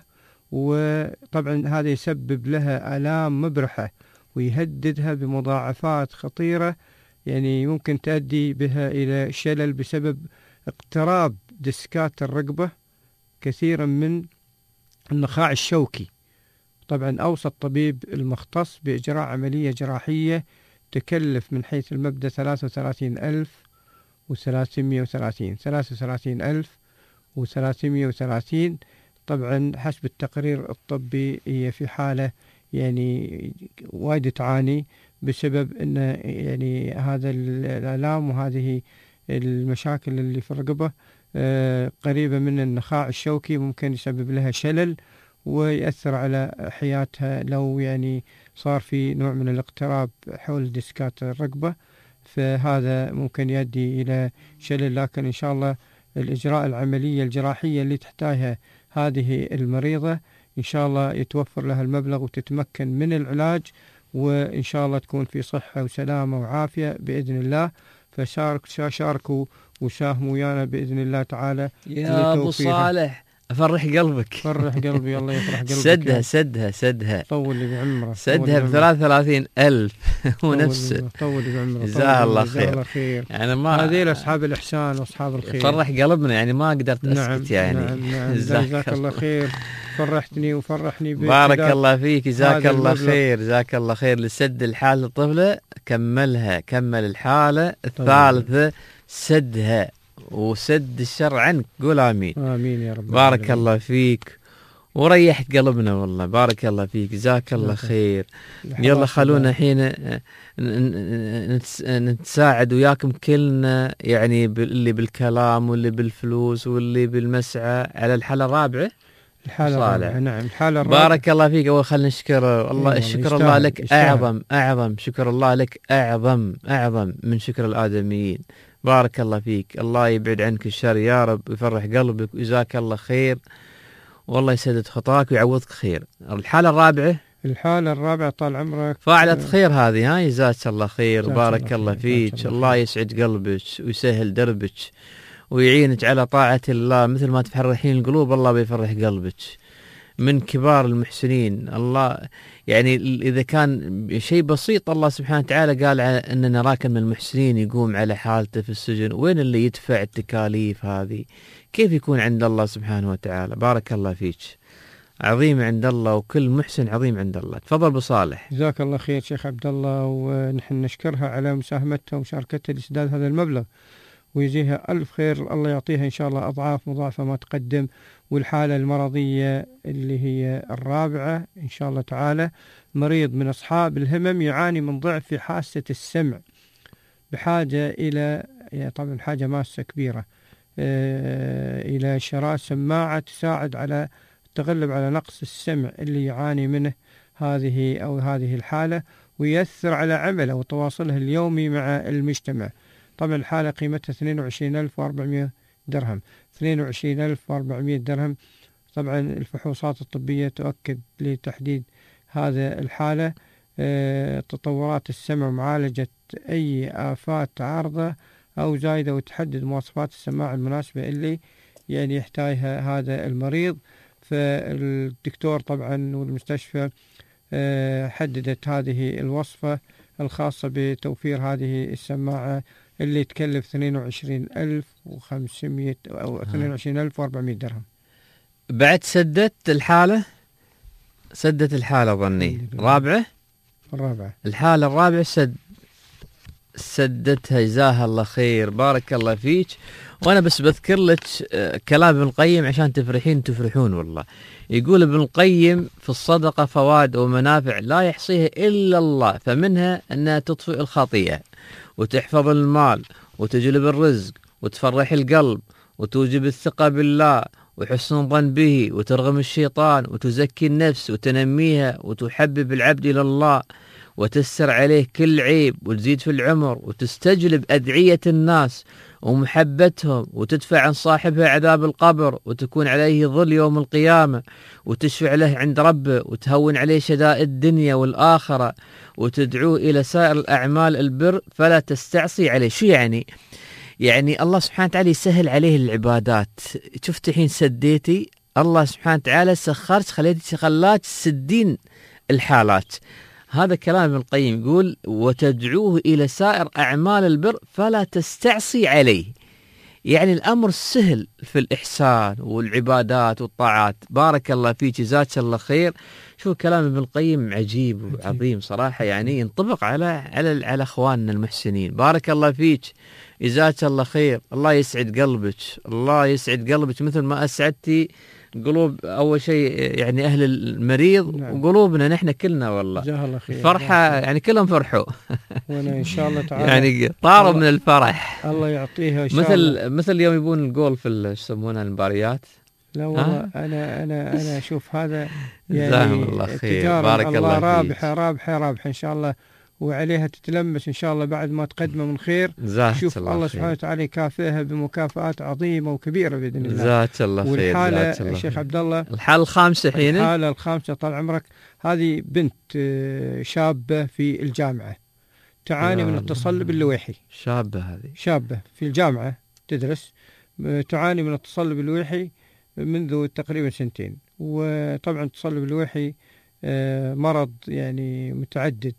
وطبعا هذا يسبب لها آلام مبرحة ويهددها بمضاعفات خطيرة، يعني ممكن تؤدي بها إلى شلل بسبب اقتراب ديسكات الرقبة كثيرا من النخاع الشوكي. طبعا أوصى الطبيب المختص بإجراء عملية جراحية تكلف من حيث المبدأ ثلاثة وثلاثين ألف وثلاثمائة وثلاثين ثلاثة وثلاثين ألف وثلاثمائة وثلاثين. طبعا حسب التقرير الطبي هي في حالة يعني وايد تعاني بسبب أن يعني هذا الآلام وهذه المشاكل اللي في الرقبة آه قريبة من النخاع الشوكي، ممكن يسبب لها شلل ويأثر على حياتها لو يعني صار في نوع من الاقتراب حول ديسكات الرقبة، فهذا ممكن يؤدي إلى شلل. لكن إن شاء الله الإجراء العملية الجراحية اللي تحتاجها هذه المريضة إن شاء الله يتوفر لها المبلغ وتتمكن من العلاج، وإن شاء الله تكون في صحة وسلامة وعافية بإذن الله. فشارك شاركوا وساهموا ويانا بإذن الله تعالى. يا أبو صالح أفرح قلبك، فرح قلبي، الله يفرح قلبك. سدها سدها سدها طول لي بعمره، سدها بثلاث ثلاثين ألف ونفسه، طول لي بعمره، جزاه الله خير. خير. يعني ما هذه أصحاب الإحسان وأصحاب الخير، فرح قلبنا، يعني ما قدرت أسكت. نعم يعني نعم نعم. جزاك الله خير، فرحتني وفرحني. بارك الله فيك، جزاك الله خير، جزاك الله خير. لسد الحالة الطفلة كملها، كمل الحالة الثالثة سدها وسد الشر عنك. قول آمين. آمين يا رب. بارك العالمين. الله فيك وريحت قلبنا والله، بارك الله فيك، جزاك الله خير. يلا خلونا الحين نتساعد وياكم كلنا، يعني اللي بالكلام واللي بالفلوس واللي بالمسعى على الحالة الرابعة. الحالة الرابعة، نعم الحالة الرابعة. بارك الله فيك. أول خلنا نشكر الله، شكر الله لك يستاهل. أعظم أعظم شكر الله لك، أعظم أعظم من شكر الآدميين. بارك الله فيك، الله يبعد عنك الشر يا رب ويفرح قلبك وجزاك الله خير، والله يسدد خطاك ويعوضك خير. الحالة الرابعة، الحالة الرابعة طال عمرك فاعلة خير هذه، ها جزاك الله خير، بارك الله فيك، الله, الله يسعد قلبك ويسهل دربك ويعينك على طاعة الله، مثل ما تفرحين القلوب الله بيفرح قلبك من كبار المحسنين. الله يعني إذا كان شيء بسيط الله سبحانه وتعالى قال أن نراك من المحسنين يقوم على حالته في السجن، وين اللي يدفع التكاليف هذه؟ كيف يكون عند الله سبحانه وتعالى؟ بارك الله فيك، عظيم عند الله، وكل محسن عظيم عند الله. تفضل أبو صالح. جزاك الله خير شيخ عبد الله، ونحن نشكرها على مساهمتها ومشاركتها لإسداد هذا المبلغ، ويجيها ألف خير، الله يعطيها إن شاء الله أضعاف مضاعفة ما تقدم. والحالة المرضية اللي هي الرابعة إن شاء الله تعالى، مريض من أصحاب الهمم يعاني من ضعف في حاسة السمع، بحاجة إلى يعني طبعا حاجة ماسة كبيرة إلى شراء سماعة تساعد على التغلب على نقص السمع اللي يعاني منه هذه أو هذه الحالة، ويأثر على عمله وتواصله اليومي مع المجتمع. طبعا الحالة قيمتها اثنين وعشرين ألف وأربعمائة درهم، اثنين وعشرين ألف وأربعمائة درهم. طبعا الفحوصات الطبية تؤكد لتحديد هذا الحالة، اه تطورات السمع ومعالجة أي آفات عارضة أو زايدة، وتحدد مواصفات السماعة المناسبة اللي يعني يحتاجها هذا المريض. فالدكتور طبعا والمستشفى اه حددت هذه الوصفة الخاصة بتوفير هذه السماعة اللي تكلف اثنين وعشرين ألف وخمسمائة أو اثنين وعشرين ألف وأربعمائة درهم. بعد سدت الحالة، سدت الحالة ظني رابعة الرابعة الحالة الرابعة سد سدتها، جزاها الله خير، بارك الله فيك. وأنا بس بذكر لك كلام ابن القيم عشان تفرحين تفرحون والله. يقول ابن القيم في الصدقة فوائد ومنافع لا يحصيها إلا الله، فمنها أنها تطفئ الخطيئة وتحفظ المال وتجلب الرزق وتفرح القلب وتوجب الثقة بالله وحسن الظن به وترغم الشيطان وتزكي النفس وتنميها وتحبب العبد إلى الله وتسر عليه كل عيب وتزيد في العمر وتستجلب أدعية الناس ومحبتهم وتدفع عن صاحبها عذاب القبر وتكون عليه ظل يوم القيامة وتشفع له عند ربه وتهون عليه شدائد الدنيا والآخرة وتدعوه إلى سائر الأعمال البر فلا تستعصي عليه. شو يعني؟ يعني الله سبحانه وتعالى يسهل عليه العبادات. شفت الحين سديتي، الله سبحانه وتعالى سخرت خليتي خلاك تسدين الحالات. هذا كلام ابن القيم يقول وتدعوه إلى سائر أعمال البر فلا تستعصي عليه، يعني الأمر سهل في الإحسان والعبادات والطاعات. بارك الله فيك، جزاك الله خير. شو كلام ابن القيم عجيب وعظيم صراحة، يعني ينطبق على على على أخواننا المحسنين. بارك الله فيك، جزاك الله خير، الله يسعد قلبك، الله يسعد قلبك مثل ما أسعدتي قلوب أول شيء يعني أهل المريض. نعم. وقلوبنا نحن كلنا والله جزاه الله خير، فرحة يعني كلهم فرحوا وانا إن شاء الله تعالى يعني طاروا من الفرح. الله يعطيها إن شاء مثل الله. مثل اليوم يبون الجول في يسمونها المباريات. لا والله أنا أنا أنا أشوف هذا يعني الله خير، بارك الله, الله رابحة رابحة رابحة إن شاء الله، وعليها تتلمس إن شاء الله بعد ما تقدمه من خير. شوف الله, الله سبحانه وتعالى يكافئها بمكافآت عظيمة وكبيرة بإذن الله. جزاك الله خير. والحالة الشيخ عبد الله الحالة الخامسة حين الحالة الخامسة طال عمرك، هذه بنت شابة في الجامعة تعاني من التصلب اللويحي. شابة هذه شابة في الجامعة تدرس، تعاني من التصلب اللويحي منذ تقريبا سنتين. وطبعا التصلب اللويحي مرض يعني متعدد،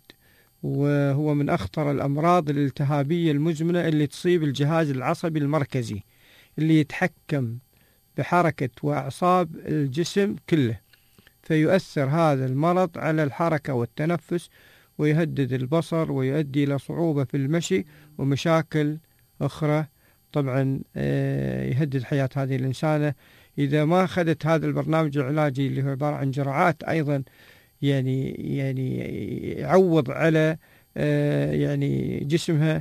وهو من أخطر الأمراض الالتهابية المزمنة اللي تصيب الجهاز العصبي المركزي اللي يتحكم بحركة وأعصاب الجسم كله، فيؤثر هذا المرض على الحركة والتنفس ويهدد البصر ويؤدي إلى صعوبة في المشي ومشاكل أخرى. طبعا يهدد حياة هذه الإنسانة إذا ما أخذت هذا البرنامج العلاجي اللي هو عبارة عن جرعات أيضا يعني يعني يعوض على يعني جسمها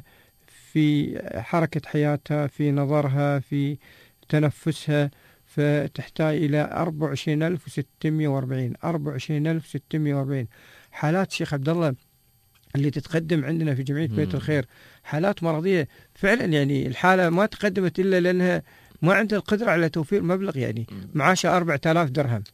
في حركة حياتها، في نظرها، في تنفسها. فتحتاج إلى أربعة وعشرين ألف وستمائة وأربعين أربعة وعشرين ألف وستمائة وأربعين حالات شيخ عبد الله اللي تتقدم عندنا في جمعية بيت الخير، حالات مرضية فعلا. يعني الحالة ما تقدمت إلا لأنها ما عندها القدرة على توفير مبلغ، يعني معاشها أربعة آلاف درهم.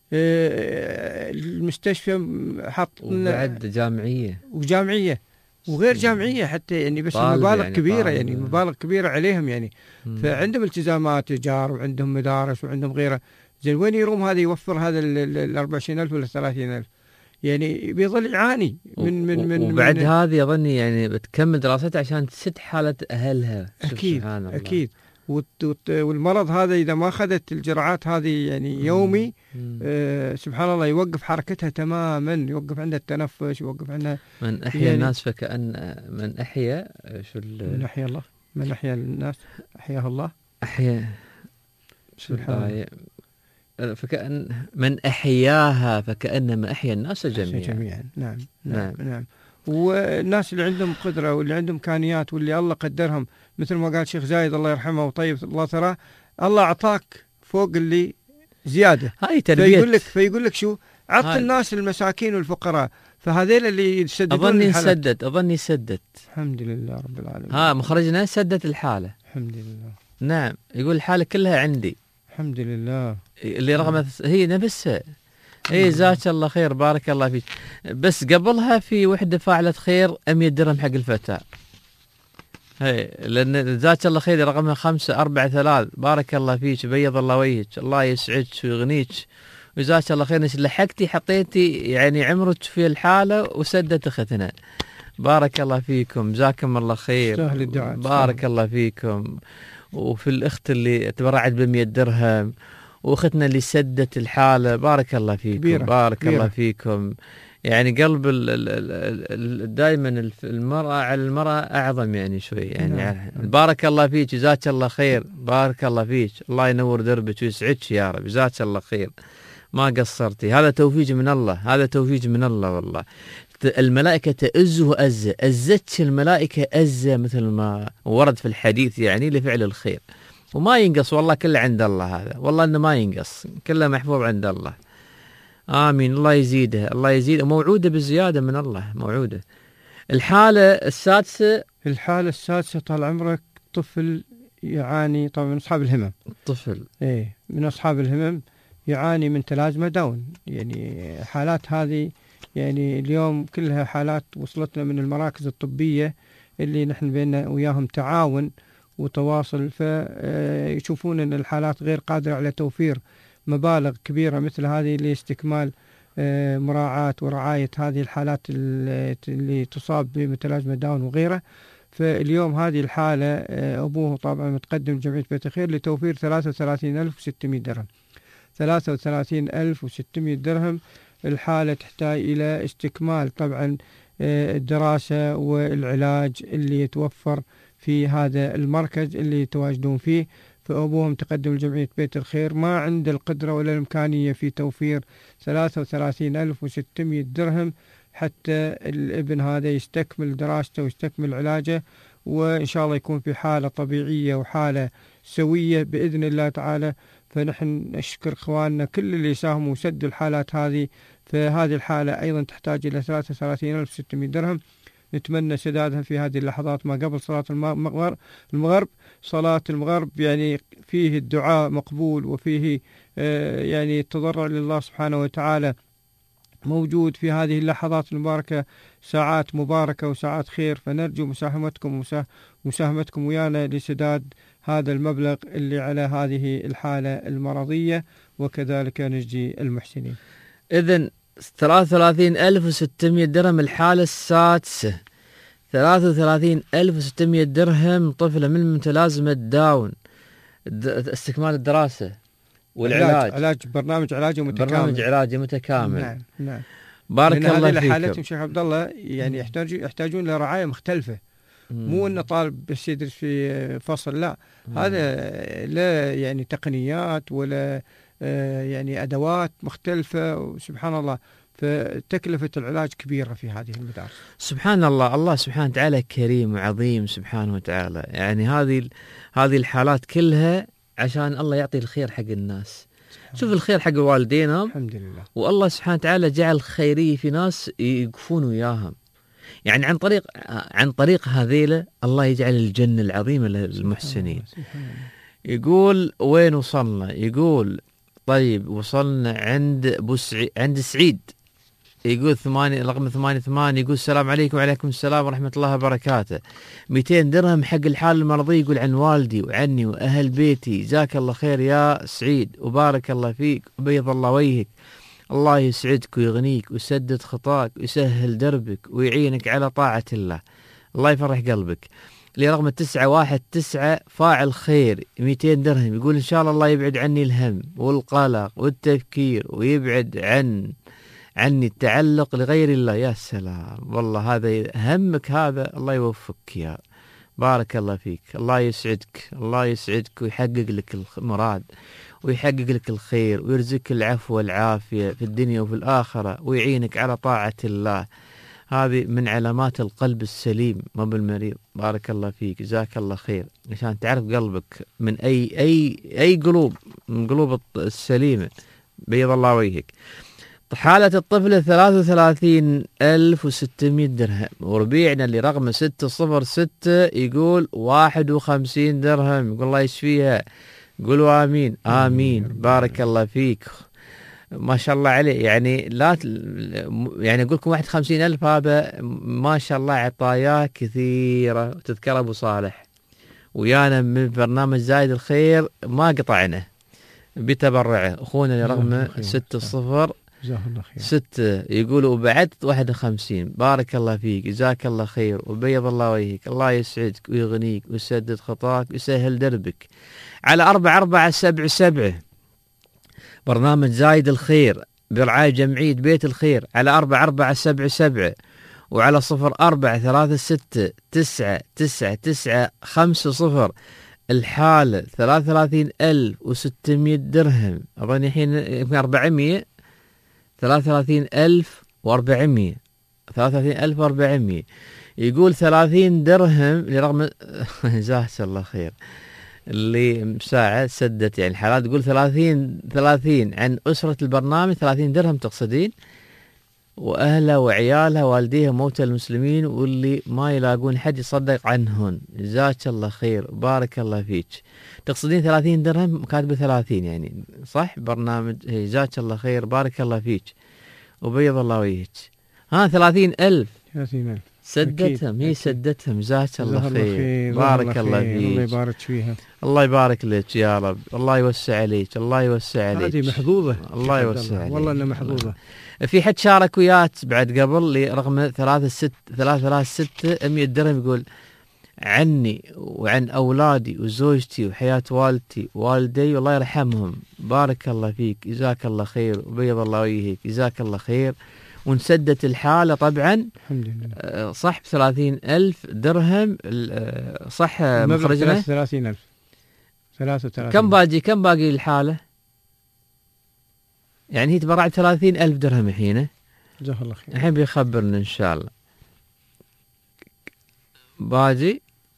المستشفى حط وبعد جامعية وجامعية وغير جامعية حتى، يعني بس مبالغ يعني كبيرة يعني, يعني مبالغ كبيرة عليهم يعني. مم. فعندهم التزامات إيجار وعندهم مدارس وعندهم غيره، زين وين يروم هذا يوفر هذا ال أربعة وعشرين ألف ولا ثلاثين ألف؟ يعني بيظل يعاني من من من وبعد من هذه أظني يعني بتكمل دراستها عشان تسد حالة أهلها. أكيد أكيد. والمرض هذا إذا ما أخذت الجرعات هذه يعني يومي آه سبحان الله يوقف حركتها تماما، يوقف عندها التنفس، يوقف عندها. من أحيا يعني الناس فكأن من أحيا شو من أحيا الله من أحيا الناس أحياه الله أحيا شو الآية فكأن من أحياها فكأنما أحيا الناس جميعا. جميعا نعم نعم نعم, نعم. والناس اللي عندهم قدرة واللي عندهم إمكانيات واللي الله قدرهم مثل ما قال شيخ زايد الله يرحمه وطيب الله ثراه، الله أعطاك فوق اللي زيادة. هاي تربية. فيقول لك فيقول لك شو عط الناس المساكين والفقراء، فهذيل اللي يسددون. أظني سدد أظني سدد الحمد لله رب العالمين. ها مخرجنا سدت الحالة الحمد لله. نعم يقول الحالة كلها عندي الحمد لله. اللي رغم هي نفسها اي جزاك الله خير بارك الله فيك، بس قبلها في وحده فاعلت خير مية درهم حق الفتاه، هي لان جزاك الله خير رقمها خمسة أربعة ثلاث بارك الله فيك بيض الله وجهك الله يسعدك ويغنيك وجزاك الله خير انك لحقتي حطيتي يعني عمرك في الحاله وسدت اختنا بارك الله فيكم جزاكم الله خير. سهل الدعاء بارك سهل. الله فيكم. وفي الاخت اللي تبرعت بمية درهم واختنا اللي سدت الحاله بارك الله فيكم كبيرة. بارك كبيرة. الله فيكم. يعني قلب دائما المرأة على المرأة أعظم يعني شوي يعني, يعني بارك الله فيك جزاك الله خير بارك الله فيك الله ينور دربك ويسعدك يا رب جزاك الله خير ما قصرتي. هذا توفيق من الله هذا توفيق من الله والله. الملائكة تأز وأز أزتش الملائكة أزة مثل ما ورد في الحديث يعني لفعل الخير وما ينقص والله كله عند الله. هذا والله إنه ما ينقص كله محفوظ عند الله. آمين الله يزيدها الله يزيد وموعودة بالزيادة من الله موعودة. الحالة السادسة الحالة السادسة طال عمرك طفل يعاني طبعا من أصحاب الهمم. طفل إيه من أصحاب الهمم يعاني من تلازمة داون. يعني حالات هذه يعني اليوم كلها حالات وصلتنا من المراكز الطبية اللي نحن بيننا وياهم تعاون وتواصل فيشوفون أن الحالات غير قادرة على توفير مبالغ كبيرة مثل هذه لاستكمال مراعاة ورعاية هذه الحالات اللي تصاب بمتلازمة داون وغيره. فاليوم هذه الحالة أبوه طبعا متقدم جمعية بيت الخير لتوفير ثلاثة وثلاثين ألف وستمائة درهم ثلاثة وثلاثين ألف وستمائة درهم. الحالة تحتاج إلى استكمال طبعا الدراسة والعلاج اللي يتوفر في هذا المركز اللي يتواجدون فيه. فأبوهم تقدم لجمعية بيت الخير ما عنده القدرة ولا الإمكانية في توفير ثلاثة وثلاثين ألف وستمائة درهم حتى الابن هذا يستكمل دراسته ويستكمل علاجه وإن شاء الله يكون في حالة طبيعية وحالة سوية بإذن الله تعالى. فنحن نشكر إخواننا كل اللي ساهموا وسدوا الحالات هذه. فهذه الحالة أيضا تحتاج إلى ثلاثة وثلاثين ألف وستمائة درهم نتمنى سدادها في هذه اللحظات ما قبل صلاة المغرب. المغرب صلاة المغرب يعني فيه الدعاء مقبول وفيه يعني التضرع لله سبحانه وتعالى موجود في هذه اللحظات المباركة ساعات مباركة وساعات خير. فنرجو مساهمتكم ومساهمتكم ويانا لسداد هذا المبلغ اللي على هذه الحالة المرضية وكذلك نجزي المحسنين. إذن ثلاثة وثلاثين ألف وستمائة درهم الحالة السادسة ثلاثة وثلاثين ألف وستمائة درهم طفلة من متلازمة داون استكمال الدراسة والعلاج علاج برنامج علاجي متكامل برنامج علاجي متكامل. نعم نعم بارك الله فيكم. حالتهم شيخ عبد الله يعني يحتاجون يحتاجون لرعاية مختلفة. مم. مو إنه طالب بس يدرس في فصل لا. مم. هذا لا يعني تقنيات ولا يعني أدوات مختلفة وسبحان الله فتكلفة العلاج كبيرة في هذه المدارس. سبحان الله الله سبحانه وتعالى كريم وعظيم سبحانه وتعالى. يعني هذه هذه الحالات كلها عشان الله يعطي الخير حق الناس. شوف الخير حق والدينا الحمد لله والله سبحانه وتعالى جعل خيرية في ناس يقفون وياهم يعني عن طريق عن طريق هذيله الله يجعل الجنة العظيمة للمحسنين. يقول وين وصلنا؟ يقول طيب وصلنا عند بوسعي عند سعيد يقول ثمانية رقم ثمانية ثمانية يقول السلام عليكم وعليكم السلام ورحمة الله وبركاته. مئتين درهم حق الحالة المرضية، يقول عن والدي وعني وأهل بيتي. جزاك الله خير يا سعيد وبارك الله فيك وبيض الله وجهك. الله يسعدك ويغنيك ويسدد خطاك ويسهل دربك ويعينك على طاعة الله. الله يفرح قلبك. لرقم تسعة واحد تسعة فاعل خير مئتين درهم، يقول إن شاء الله الله يبعد عني الهم والقلق والتفكير ويبعد عن عني التعلق لغير الله. يا سلام والله هذا همك، هذا الله يوفقك يا بارك الله فيك. الله يسعدك، الله يسعدك ويحقق لك المراد ويحقق لك الخير ويرزقك العفو والعافية في الدنيا وفي الآخرة ويعينك على طاعة الله. هذه من علامات القلب السليم ما بالمريض. بارك الله فيك، جزاك الله خير، عشان تعرف قلبك من أي أي أي قلوب من قلوب السليمة. بيض الله وجهك. حالة الطفل ثلاثة وثلاثين ألف وستمائة درهم، وربيعنا اللي رقم ستة صفر ستة يقول واحد وخمسين درهم، يقول الله يشفيها. قولوا آمين آمين. بارك الله فيك، ما شاء الله عليه. يعني لا يعني أقول لكم واحد وخمسين ألف، هذا ما شاء الله عطاياه كثيرة. تذكر أبو صالح ويانا من برنامج زايد الخير ما قطعنا بتبرعه، أخونا رقم ستة صفر ستة يقول وبعدت واحد وخمسين. بارك الله فيك، جزاك الله خير وبيض الله وجهك. الله يسعدك ويغنيك ويسدد خطاك ويسهل دربك. على أربعة أربعة سبعة سبعة برنامج زايد الخير برعاية جمعية بيت الخير، على أربعة أربعة سبعة سبعة وعلى صفر أربعة ثلاثة ستة تسعة تسعة تسعة خمسة صفر. الحالة ثلاثة وثلاثين ألف وستمائة درهم، أظن الحين يمكن أربعمائة، ثلاثة وثلاثين ألف وأربعمائة، ثلاثة وثلاثين ألف وأربعمائة. يقول ثلاثين درهم لرغم جزاه الله خير اللي مساعد سدت يعني الحالات. تقول ثلاثين ثلاثين عن أسرة البرنامج، ثلاثين درهم تقصدين، وأهلها وعيالها والديها موتى المسلمين واللي ما يلاقون حد يصدق عنهن. جزاك الله خير بارك الله فيك. تقصدين ثلاثين درهم، كاتبه ثلاثين يعني صح برنامج. جزاك الله خير بارك الله فيك وبيض الله وجهك. ها ثلاثين ألف ثلاثين ألف سدتهم، هي سدتهم. جزاك الله خير بارك الله فيك. الله يبارك فيها. الله يبارك لك يا رب، الله يوسع عليك، الله يوسع عليك. هذه محظوظة، الله يوسع عليك والله انها محظوظة. في حد شارك وياك بعد قبل لرقم ثلاثة ست ثلاثة ثلاثة ستة مئة درهم، يقول عني وعن أولادي وزوجتي وحياة والدتي والدي والله يرحمهم. بارك الله فيك، جزاك الله خير وبيض الله وجهك. جزاك الله خير. ونسدت الحالة طبعا الحمد لله صح بثلاثين ألف درهم صح مخرجنا ثلاثين ألف ثلاثة وثلاثين. كم باقي كم باقي الحالة؟ يعني هي تبرعت ثلاثين ألف درهم الحين. جزاه الله خير. الحين بيخبرنا إن شاء الله باقي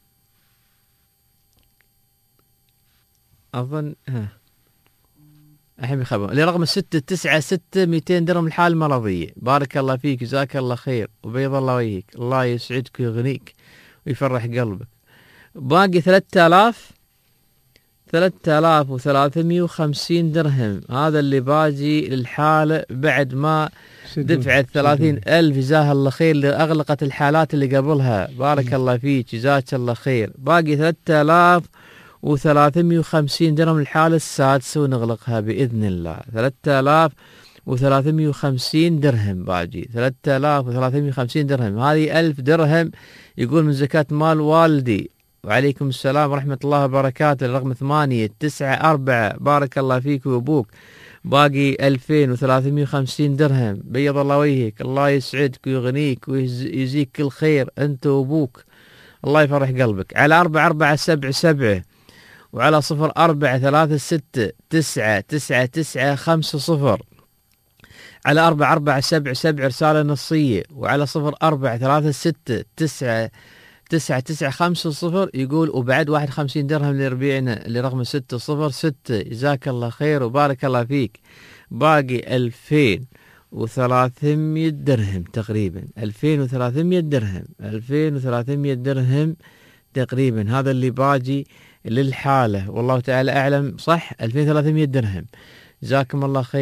أظن ها الحين بيخبر لرقم ستة تسعة ستة مئتين درهم الحالة المرضية. بارك الله فيك، جزاك الله خير وبيض الله وجهك. الله يسعدك ويغنيك ويفرح قلبك. باقي ثلاثة آلاف ثلاثة آلاف وثلاثمائة وخمسين درهم، هذا اللي باقي للحالة بعد ما دفعت ثلاثين ألف. جزاها الله خير اللي أغلقت الحالات اللي قبلها. بارك الله فيك، جزاك الله خير. باقي ثلاثة آلاف وثلاثمائة وخمسين درهم الحالة السادسة ونغلقها بإذن الله. ثلاثة آلاف وثلاثمائة وخمسين درهم باقي، ثلاثة آلاف وثلاثمائة وخمسين درهم. هذه ألف درهم يقول من زكاة مال والدي. وعليكم السلام ورحمة الله وبركاته. الرقم ثمانية تسعة أربعة. بارك الله فيك وأبوك. باقي ألفين وثلاثمائة وخمسين درهم. بيض الله وجهك، الله يسعدك ويغنيك ويجزيك كل خير أنت وأبوك. الله يفرح قلبك. على أربعة أربعة سبعة سبعة وعلى صفر أربعة ثلاثة ستة تسعة تسعة تسعة خمسة صفر. على أربعة أربعة سبعة سبعة رسالة نصية، وعلى صفر أربعة ثلاثة ستة تسعة تسعة تسعة خمسة صفر. يقول وبعد واحد وخمسين درهم لربيعنا لرقم ستة صفر ستة. جزاك الله خير وبارك الله فيك. باقي ألفين وثلاثمائة درهم تقريبا، ألفين وثلاثمائة درهم، ألفين وثلاثمائة درهم تقريبا. هذا اللي باقي للحالة والله تعالى أعلم. صح ألفين وثلاثمائة درهم. جزاكم الله خير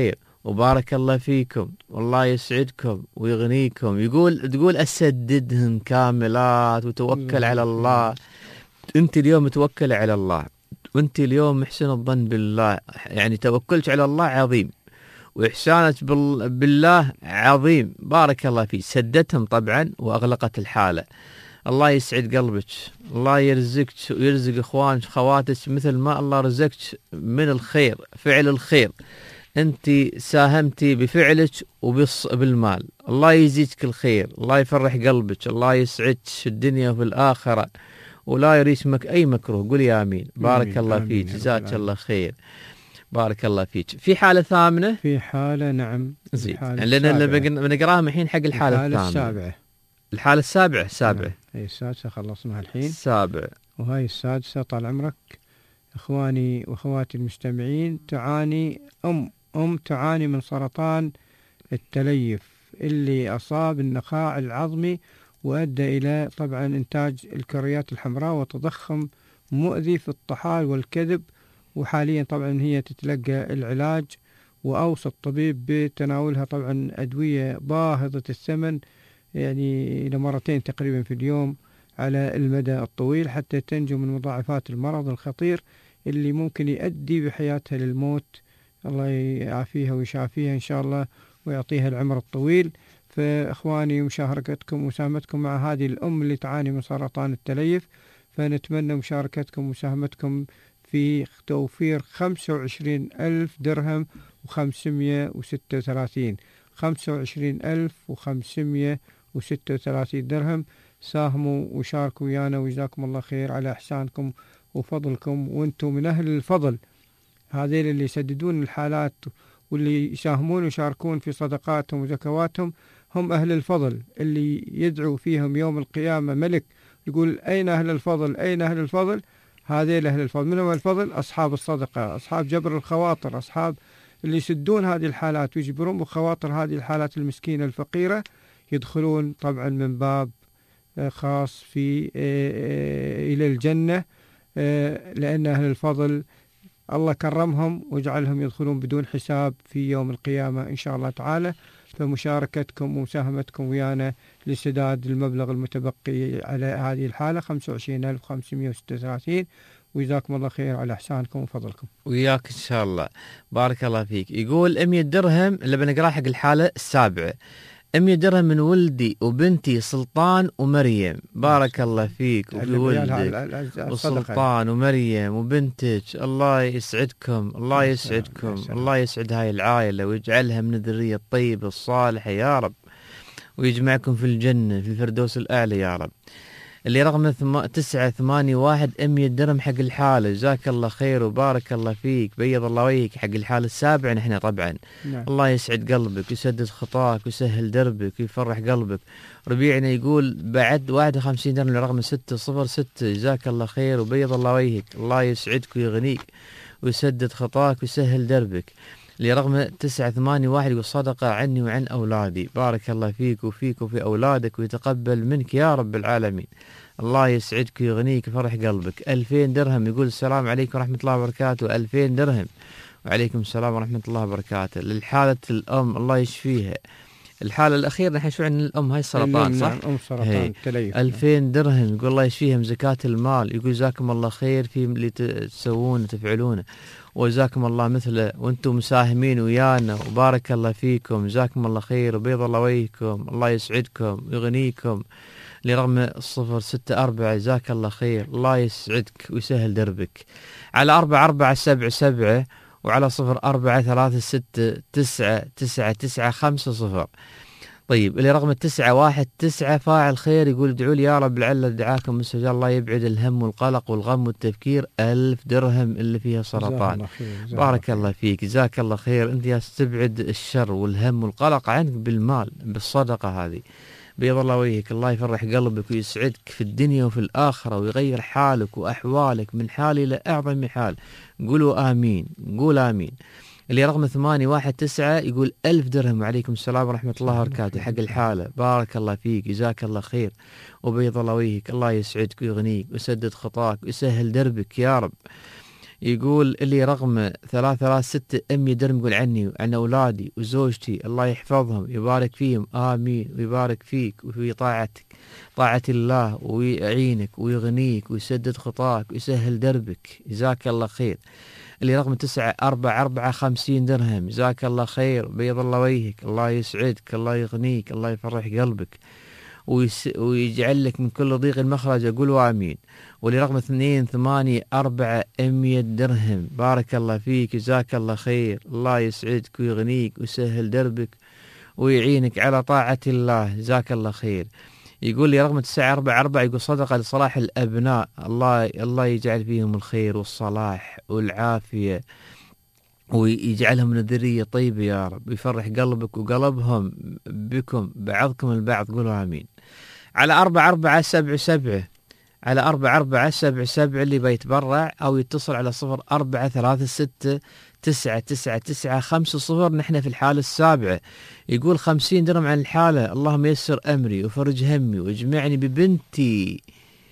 وبارك الله فيكم والله يسعدكم ويغنيكم. يقول تقول أسددهن كاملات وتوكل على الله. أنت اليوم توكل على الله، وأنت اليوم محسن الظن بالله، يعني توكلت على الله عظيم، وإحسانك بالله عظيم. بارك الله فيك. سدتهم طبعا وأغلقت الحالة. الله يسعد قلبك، الله يرزقك ويرزق إخوانك خواتك مثل ما الله رزقك من الخير، فعل الخير. أنت ساهمتي بفعلك وبالمال. الله يزيدك الخير، الله يفرح قلبك، الله يسعدك في الدنيا وفي الآخرة، ولا يريسمك أي مكروه. قل يا آمين. بارك آمين. الله فيك، جزاك الله خير. بارك الله فيك. في حالة ثامنة؟ في حالة نعم. زين لأن بنقراها الحين حق الحالة الثامنة. السابعة. الحالة السابعة. السابعة. نعم. هي السادسة خلصناها الحين. السابعة. وهاي السادسة طال عمرك. إخواني وأخواتي المستمعين، تعاني أم أم تعاني من سرطان التليف اللي أصاب النخاع العظمي وأدى إلى طبعا إنتاج الكريات الحمراء وتضخم مؤذي في الطحال والكذب. وحاليا طبعا هي تتلقى العلاج، وأوصى الطبيب بتناولها طبعا أدوية باهظة الثمن، يعني إلى مرتين تقريبا في اليوم على المدى الطويل حتى تنجو من مضاعفات المرض الخطير اللي ممكن يؤدي بحياتها للموت. الله يعافيها ويشافيها إن شاء الله ويعطيها العمر الطويل. فإخواني مشاركتكم ومساهمتكم مع هذه الأم اللي تعاني من سرطان التليف، فنتمنى مشاركتكم ومساهمتكم في توفير خمسة وعشرين ألف درهم وخمسمية وستة وثلاثين خمسة وعشرين ألف وخمسمية وستة وثلاثين درهم. ساهموا وشاركوا ويانا وجزاكم الله خير على إحسانكم وفضلكم، وانتم من أهل الفضل. هذين اللي يسددون الحالات واللي يساهمون ويشاركون في صدقاتهم وزكواتهم هم أهل الفضل اللي يدعو فيهم يوم القيامة ملك يقول أين أهل الفضل أين أهل الفضل. هذين أهل الفضل. من هم الفضل؟ أصحاب الصدقة، أصحاب جبر الخواطر، أصحاب اللي يسدون هذه الحالات ويجبرون بخواطر هذه الحالات المسكينة الفقيرة، يدخلون طبعا من باب خاص في إلى الجنة، لأن أهل الفضل الله كرمهم وجعلهم يدخلون بدون حساب في يوم القيامة إن شاء الله تعالى. فمشاركتكم ومساهمتكم ويانا لسداد المبلغ المتبقي على هذه الحالة خمسة وعشرين ألف وخمسمية وستة وثلاثين، وجزاكم الله خير على إحسانكم وفضلكم. وياك إن شاء الله. بارك الله فيك. يقول مية درهم اللي بنقرأ حق الحالة السابعة. مية درهم من ولدي وبنتي سلطان ومريم. بارك الله فيك. وفي ولدك وسلطان ومريم وبنتك، الله يسعدكم، الله يسعدكم، الله يسعد هاي العائلة ويجعلها من الذرية الطيبة الصالحة يا رب، ويجمعكم في الجنة في الفردوس الأعلى يا رب. اللي رقم ثم... تسعة ثمانية واحد مية درهم حق الحالة. جزاك الله خير وبارك الله فيك، بيض الله وجهك. حق الحالة السابعة نحن طبعا. نعم. الله يسعد قلبك ويسدد خطاك ويسهل دربك ويفرح قلبك. ربيعنا يقول بعد واحد وخمسين درهم لرقم ستة صفر ستة. جزاك الله خير وبيض الله وجهك، الله يسعدك ويغنيك ويسدد خطاك ويسهل دربك. لرقم تسعة ثمانية واحد يقول صدقة عني وعن أولادي. بارك الله فيك وفيك وفي أولادك ويتقبل منك يا رب العالمين. الله يسعدك ويغنيك ويفرح قلبك. ألفين درهم يقول السلام عليكم ورحمة الله وبركاته. ألفين درهم. وعليكم السلام ورحمة الله وبركاته. للحالة الأم الله يشفيها. الحالة الأخيرة نحن شو عن الأم هاي السرطان صح؟ أم سرطان التليف. ألفين درهم يقول الله يشفيهم زكاة المال. يقول جزاكم الله خير في اللي تسوونه تفعلونه، وجزاكم الله مثله وانتم مساهمين ويانا، وبارك الله فيكم. جزاكم الله خير وبيض الله وجهكم، الله يسعدكم ويغنيكم. لرقم الصفر ستة أربعة جزاك الله خير، الله يسعدك ويسهل دربك. على أربعة أربعة سبعة سبعة وعلى صفر أربعة ثلاثة ستة تسعة تسعة تسعة خمسة صفر. طيب اللي رقم التسعة واحد تسعة فاعل خير يقول ادعوا لي يا رب لعل دعاكم مستجاب. الله يبعد الهم والقلق والغم والتفكير. ألف درهم اللي فيها سرطان. بارك الله فيك، جزاك الله خير. انت يا تبعد الشر والهم والقلق عنك بالمال بالصدقة هذه. بيض الله وجهك، الله يفرح قلبك ويسعدك في الدنيا وفي الآخرة ويغير حالك وأحوالك من حال إلى أعظم حال. قولوا آمين، قول آمين. اللي رقم ثمانية واحد تسعة يقول ألف درهم. وعليكم السلام ورحمة الله وبركاته. حق الحالة. بارك الله فيك، جزاك الله خير وبيض الله وجهك، الله يسعدك ويغنيك ويسدد خطاك ويسهل دربك يا رب. يقول اللي رقم ثلاثة ثلاثة ستة أمية درهم يقول عني وعن أولادي وزوجتي الله يحفظهم يبارك فيهم آمين ويبارك فيك وفي طاعتك طاعة الله ويعينك ويغنيك ويسدد خطاك ويسهل دربك جزاك الله خير. اللي رقم تسعة أربعة أربعة خمسين درهم جزاك الله خير بيض الله وجهك الله يسعدك الله يغنيك الله يفرح قلبك ويس... ويجعل لك من كل ضيق مخرج قولوا آمين. واللي رقم اثنين ثمانية أربعة أمية درهم بارك الله فيك جزاك الله خير الله يسعدك ويغنيك ويسهل دربك ويعينك على طاعة الله جزاك الله خير. يقول لي رقم تسعة أربعة أربعة يقول صدقة لصلاح الأبناء الله الله يجعل فيهم الخير والصلاح والعافية ويجعلهم من الذرية طيبة يا رب ويفرح قلبك وقلبهم بكم بعضكم البعض قولوا آمين. على أربعة أربعة سبعة سبعة على أربعة أربعة سبعة سبعة اللي بيتبرع أو يتصل على صفر أربعة ثلاثة ستة تسعة تسعة تسعة خمسة صفر. نحن في الحالة السابعة. يقول خمسين درهم عن الحالة اللهم يسر أمري وفرج همي واجمعني ببنتي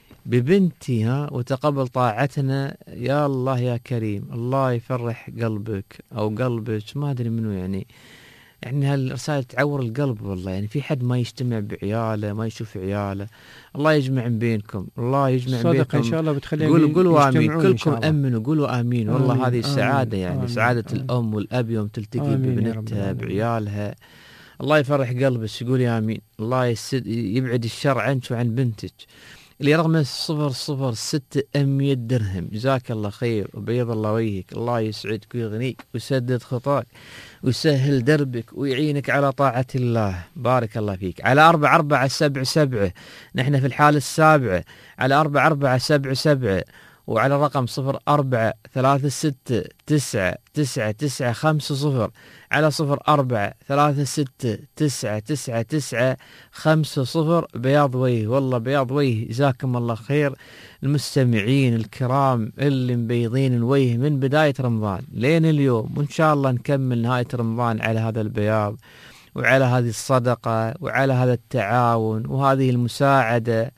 ببنتي ها وتقبل طاعتنا يا الله يا كريم الله يفرح قلبك أو قلبك ما أدري منه يعني يعني هالرسالة تعور القلب والله يعني في حد ما يجتمع بعياله ما يشوف عياله الله يجمع بينكم الله يجمع بينكم إن شاء الله بتخليهم قولوا قولوا آمين كلكم أمنوا قولوا آمين والله آمين. هذه السعادة آمين. يعني آمين. سعادة آمين. الأم والأب يوم تلتقي ببنتها بعيالها الله يفرح قلبك قولي آمين الله يسد يبعد الشر عنك وعن بنتك. اللي رقم صفر صفر ستة أمية درهم جزاك الله خير وبيض الله وجهك الله يسعدك ويغنيك ويسدد خطاك ويسهل دربك ويعينك على طاعة الله بارك الله فيك. على أربعة أربعة سبعة سبعة نحن في الحالة السابعة على أربعة أربعة سبعة سبعة وعلى رقم صفر أربعة ثلاثة ستة تسعة تسعة تسعة خمسة صفر على صفر أربعة ثلاثة ستة تسعة تسعة تسعة خمسة صفر. بياض وجه والله بياض وجه جزاكم الله خير المستمعين الكرام اللي مبيضين الوجه من بداية رمضان لين اليوم وإن شاء الله نكمل نهاية رمضان على هذا البياض وعلى هذه الصدقة وعلى هذا التعاون وهذه المساعدة.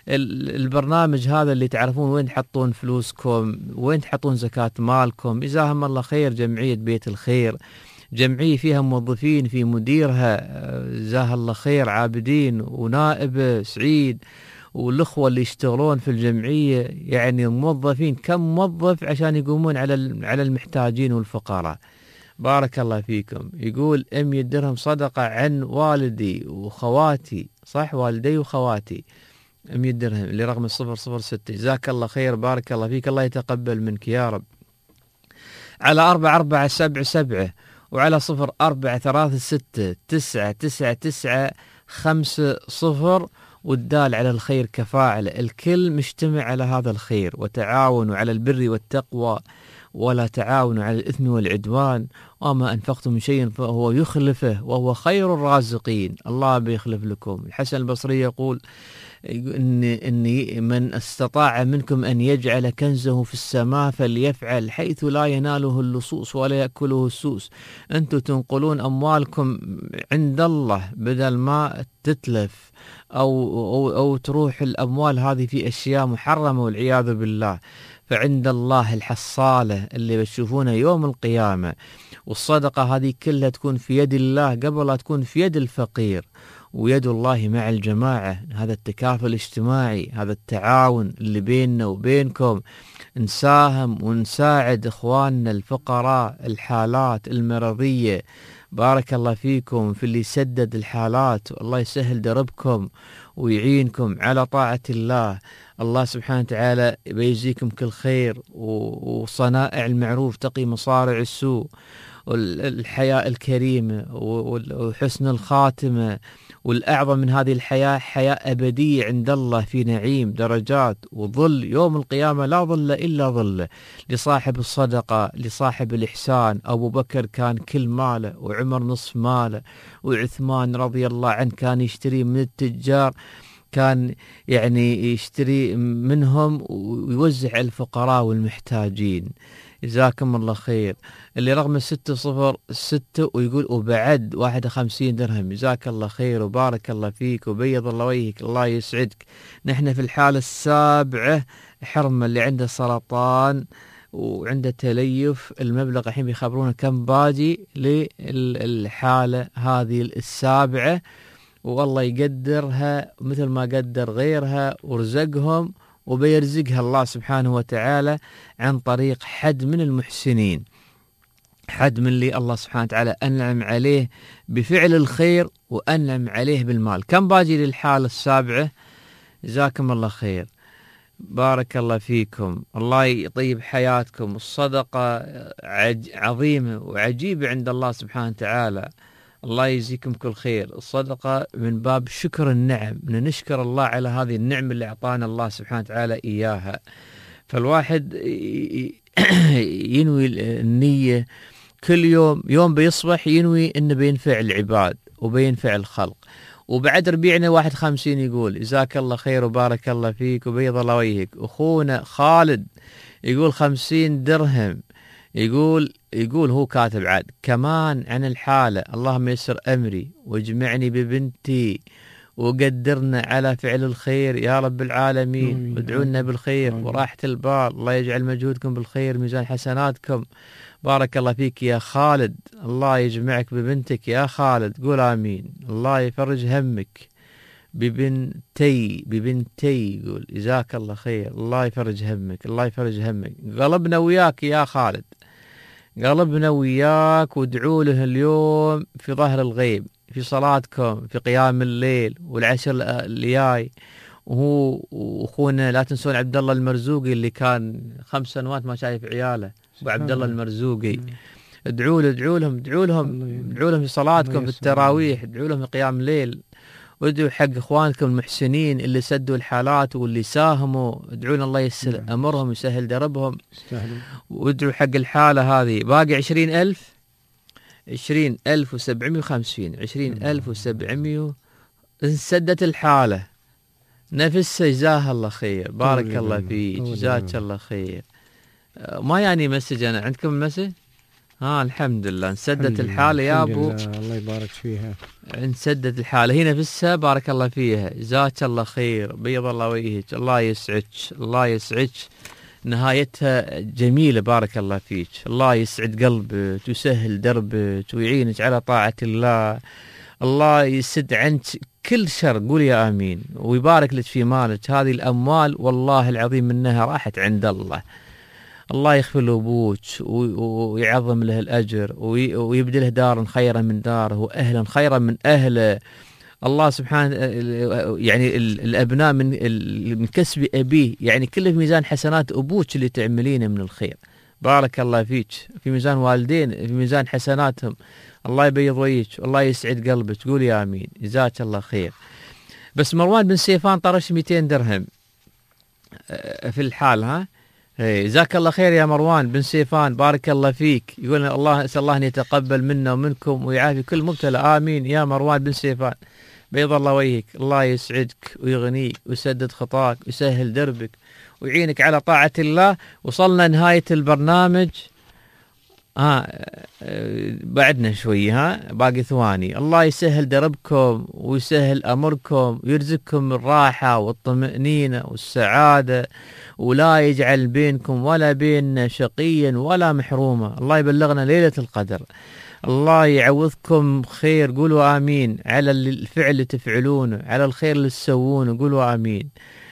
البرنامج هذا اللي تعرفون وين تحطون فلوسكم وين تحطون زكاة مالكم جزاهم الله خير. جمعية بيت الخير جمعية فيها موظفين في مديرها جزاه الله خير عابدين ونائب سعيد والأخوة اللي يشتغلون في الجمعية يعني موظفين كم موظف عشان يقومون على على المحتاجين والفقراء بارك الله فيكم. يقول أمية درهم صدقة عن والدي وخواتي صح والدي وخواتي أمية درهم اللي رقم الصفر صفر ستة جزاك الله خير بارك الله فيك الله يتقبل منك يا رب. على أربعة أربعة سبعة سبعة وعلى صفر أربعة ثلاثة ستة تسعة تسعة تسعة خمسة صفر والدال على الخير كفاعل الكل مجتمع على هذا الخير وتعاونوا على البر والتقوى ولا تعاونوا على الإثم والعدوان وما أنفقتم من شيء فهو يخلفه وهو خير الرازقين الله بيخلف لكم. الحسن البصري يقول إن, إن من استطاع منكم أن يجعل كنزه في السماء فليفعل حيث لا يناله اللصوص ولا يأكله السوس. أنتم تنقلون أموالكم عند الله بدل ما تتلف أو, أو, أو تروح الأموال هذه في أشياء محرمة والعياذ بالله. فعند الله الحصالة اللي بتشوفونها يوم القيامة والصدقة هذه كلها تكون في يد الله قبل لا تكون في يد الفقير ويد الله مع الجماعة. هذا التكافل الاجتماعي هذا التعاون اللي بيننا وبينكم نساهم ونساعد إخواننا الفقراء الحالات المرضية بارك الله فيكم في اللي يسدد الحالات الله يسهل دربكم ويعينكم على طاعة الله. الله سبحانه وتعالى بيجزيكم كل خير وصنائع المعروف تقي مصارع السوء والحياة الكريمة وحسن الخاتمة والأعظم من هذه الحياة حياة أبدية عند الله في نعيم درجات وظل يوم القيامة لا ظل إلا ظل لصاحب الصدقة لصاحب الإحسان. أبو بكر كان كل ماله وعمر نصف ماله وعثمان رضي الله عنه كان يشتري من التجار كان يعني يشتري منهم ويوزع على الفقراء والمحتاجين جزاكم الله خير. اللي رقم ستة صفر ستة ويقول وبعد واحد وخمسين درهم جزاك الله خير وبارك الله فيك وبيض الله وجهك الله يسعدك. نحن في الحالة السابعة حرمة اللي عنده سرطان وعنده تليف المبلغ الحين بيخبرونا كم باجي للحالة هذه السابعة، والله يقدرها مثل ما قدر غيرها ورزقهم، وبيرزقها الله سبحانه وتعالى عن طريق حد من المحسنين، حد من اللي الله سبحانه وتعالى أنعم عليه بفعل الخير وأنعم عليه بالمال. كم باجي للحالة السابعة؟ جزاكم الله خير، بارك الله فيكم، الله يطيب حياتكم. الصدقة عظيمة وعجيبة عند الله سبحانه وتعالى، الله يجزيكم كل خير. الصدقة من باب شكر النعم، من نشكر الله على هذه النعمة اللي أعطانا الله سبحانه وتعالى إياها. فالواحد ينوي النية كل يوم، يوم بيصبح ينوي إنه بينفع العباد وبينفع الخلق. وبعد ربيعنا واحد خمسين يقول جزاك الله خير وبارك الله فيك وبيض الله وجهك. أخونا خالد يقول خمسين درهم، يقول يقول هو كاتب عاد كمان عن الحالة: اللهم يسر أمري واجمعني ببنتي وقدرنا على فعل الخير يا رب العالمين، وادعونا بالخير وراحة البال، الله يجعل مجهودكم بالخير ميزان حسناتكم. بارك الله فيك يا خالد، الله يجمعك ببنتك يا خالد، قول آمين. الله يفرج همك ببنتي ببنتي يقول جزاك الله خير، الله يفرج همك، الله يفرج همك. قلبنا وياك يا خالد، قلبنا وياك، وادعوا له اليوم في ظهر الغيب، في صلاتكم، في قيام الليل والعشر اللي جاي. وهو واخونا لا تنسون عبد الله المرزوقي اللي كان خمس سنوات ما شايف عياله، ابو عبد الله المرزوقي، ادعوا له ادعوا لهم ادعوا لهم ادعوا لهم في صلاتكم، في التراويح، ادعوا لهم في قيام الليل، وادعوا حق اخوانكم المحسنين اللي سدوا الحالات واللي ساهموا، ادعوا الله يسر امرهم ويسهل دربهم، وادعوا حق الحاله هذه. باقي عشرين ألف عشرين ألف وسبعمية وخمسين عشرين ألف وسبعمية انسدت الحاله نفسها، جزاها الله خير، بارك الله فيك، جزاك الله خير. ما يعني مسج أنا عندكم مسج؟ ها الحمد لله انسدت الحالة يا أبو، الله يبارك فيها، انسدت الحالة هي نفسها، بارك الله فيها، جزاك الله خير، بيض الله وجهك، الله يسعدك، الله يسعدك، نهايتها جميلة، بارك الله فيك، الله يسعد قلبك ويسهل دربك ويعينك على طاعة الله، الله يسد عنك كل شر، قول يا آمين، ويبارك لك في مالك. هذه الأموال والله العظيم منها راحت عند الله، الله يغفر له أبوك ويعظم له الأجر ويبدله دارا خيرا من داره وأهلا خيرا من أهله. الله سبحانه يعني الأبناء من من كسب أبيه، يعني كله في ميزان حسنات أبوك اللي تعملينه من الخير، بارك الله فيك، في ميزان والدين في ميزان حسناتهم، الله يبيض وجهك، الله يسعد قلبك، قول يا آمين، جزاك الله خير. بس مروان بن سيفان طرش مئتين درهم في الحال، ها جزاك الله خير يا مروان بن سيفان، بارك الله فيك، يقول الله أسأل الله أن يتقبل منا ومنكم ويعافي كل مبتلى، آمين يا مروان بن سيفان، بيض الله وجهك، الله يسعدك ويغنيك ويسدد خطاك ويسهل دربك ويعينك على طاعة الله. وصلنا نهاية البرنامج، ها بعدنا شوي، ها باقي ثواني. الله يسهل دربكم ويسهل أمركم ويرزقكم الراحة والطمأنينة والسعادة، ولا يجعل بينكم ولا بين شقيا ولا محرومة. الله يبلغنا ليلة القدر، الله يعوضكم خير، قولوا آمين على الفعل اللي تفعلونه، على الخير اللي تسوونه، قولوا آمين.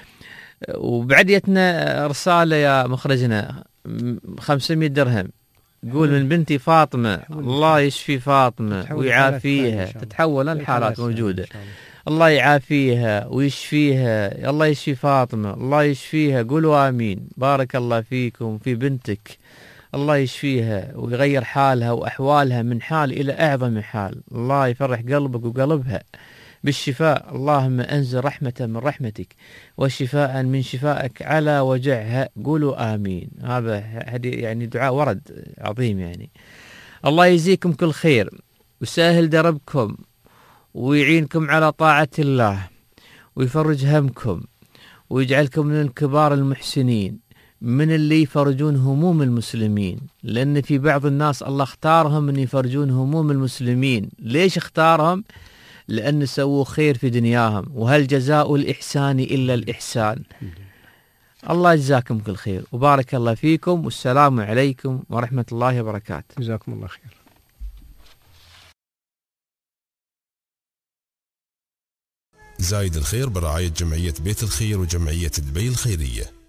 وبعديتنا رسالة يا مخرجنا خمسمائة درهم، قول من بنتي فاطمة، الله يشفي فاطمة ويعافيها، تتحول الحالات موجودة، الله يعافيها ويشفيها، الله يشفي فاطمة، الله يشفيها، قولوا آمين، بارك الله فيكم في بنتك، الله يشفيها ويغير حالها وأحوالها من حال إلى أعظم حال، الله يفرح قلبك وقلبها بالشفاء، اللهم أنزل رحمة من رحمتك وشفاء من شفائك على وجعها، قولوا آمين. هذا يعني دعاء ورد عظيم يعني. الله يجزيكم كل خير ويسهل دربكم ويعينكم على طاعة الله ويفرج همكم ويجعلكم من كبار المحسنين، من اللي يفرجون هموم المسلمين، لأن في بعض الناس الله اختارهم أن يفرجون هموم المسلمين. ليش اختارهم؟ لأن سووا خير في دنياهم، وهل جزاء الإحسان إلا الإحسان. الله يجزاكم كل خير وبارك الله فيكم، والسلام عليكم ورحمة الله وبركاته. جزاكم الله خير. زايد الخير برعاية جمعية بيت الخير وجمعية دبي الخيرية.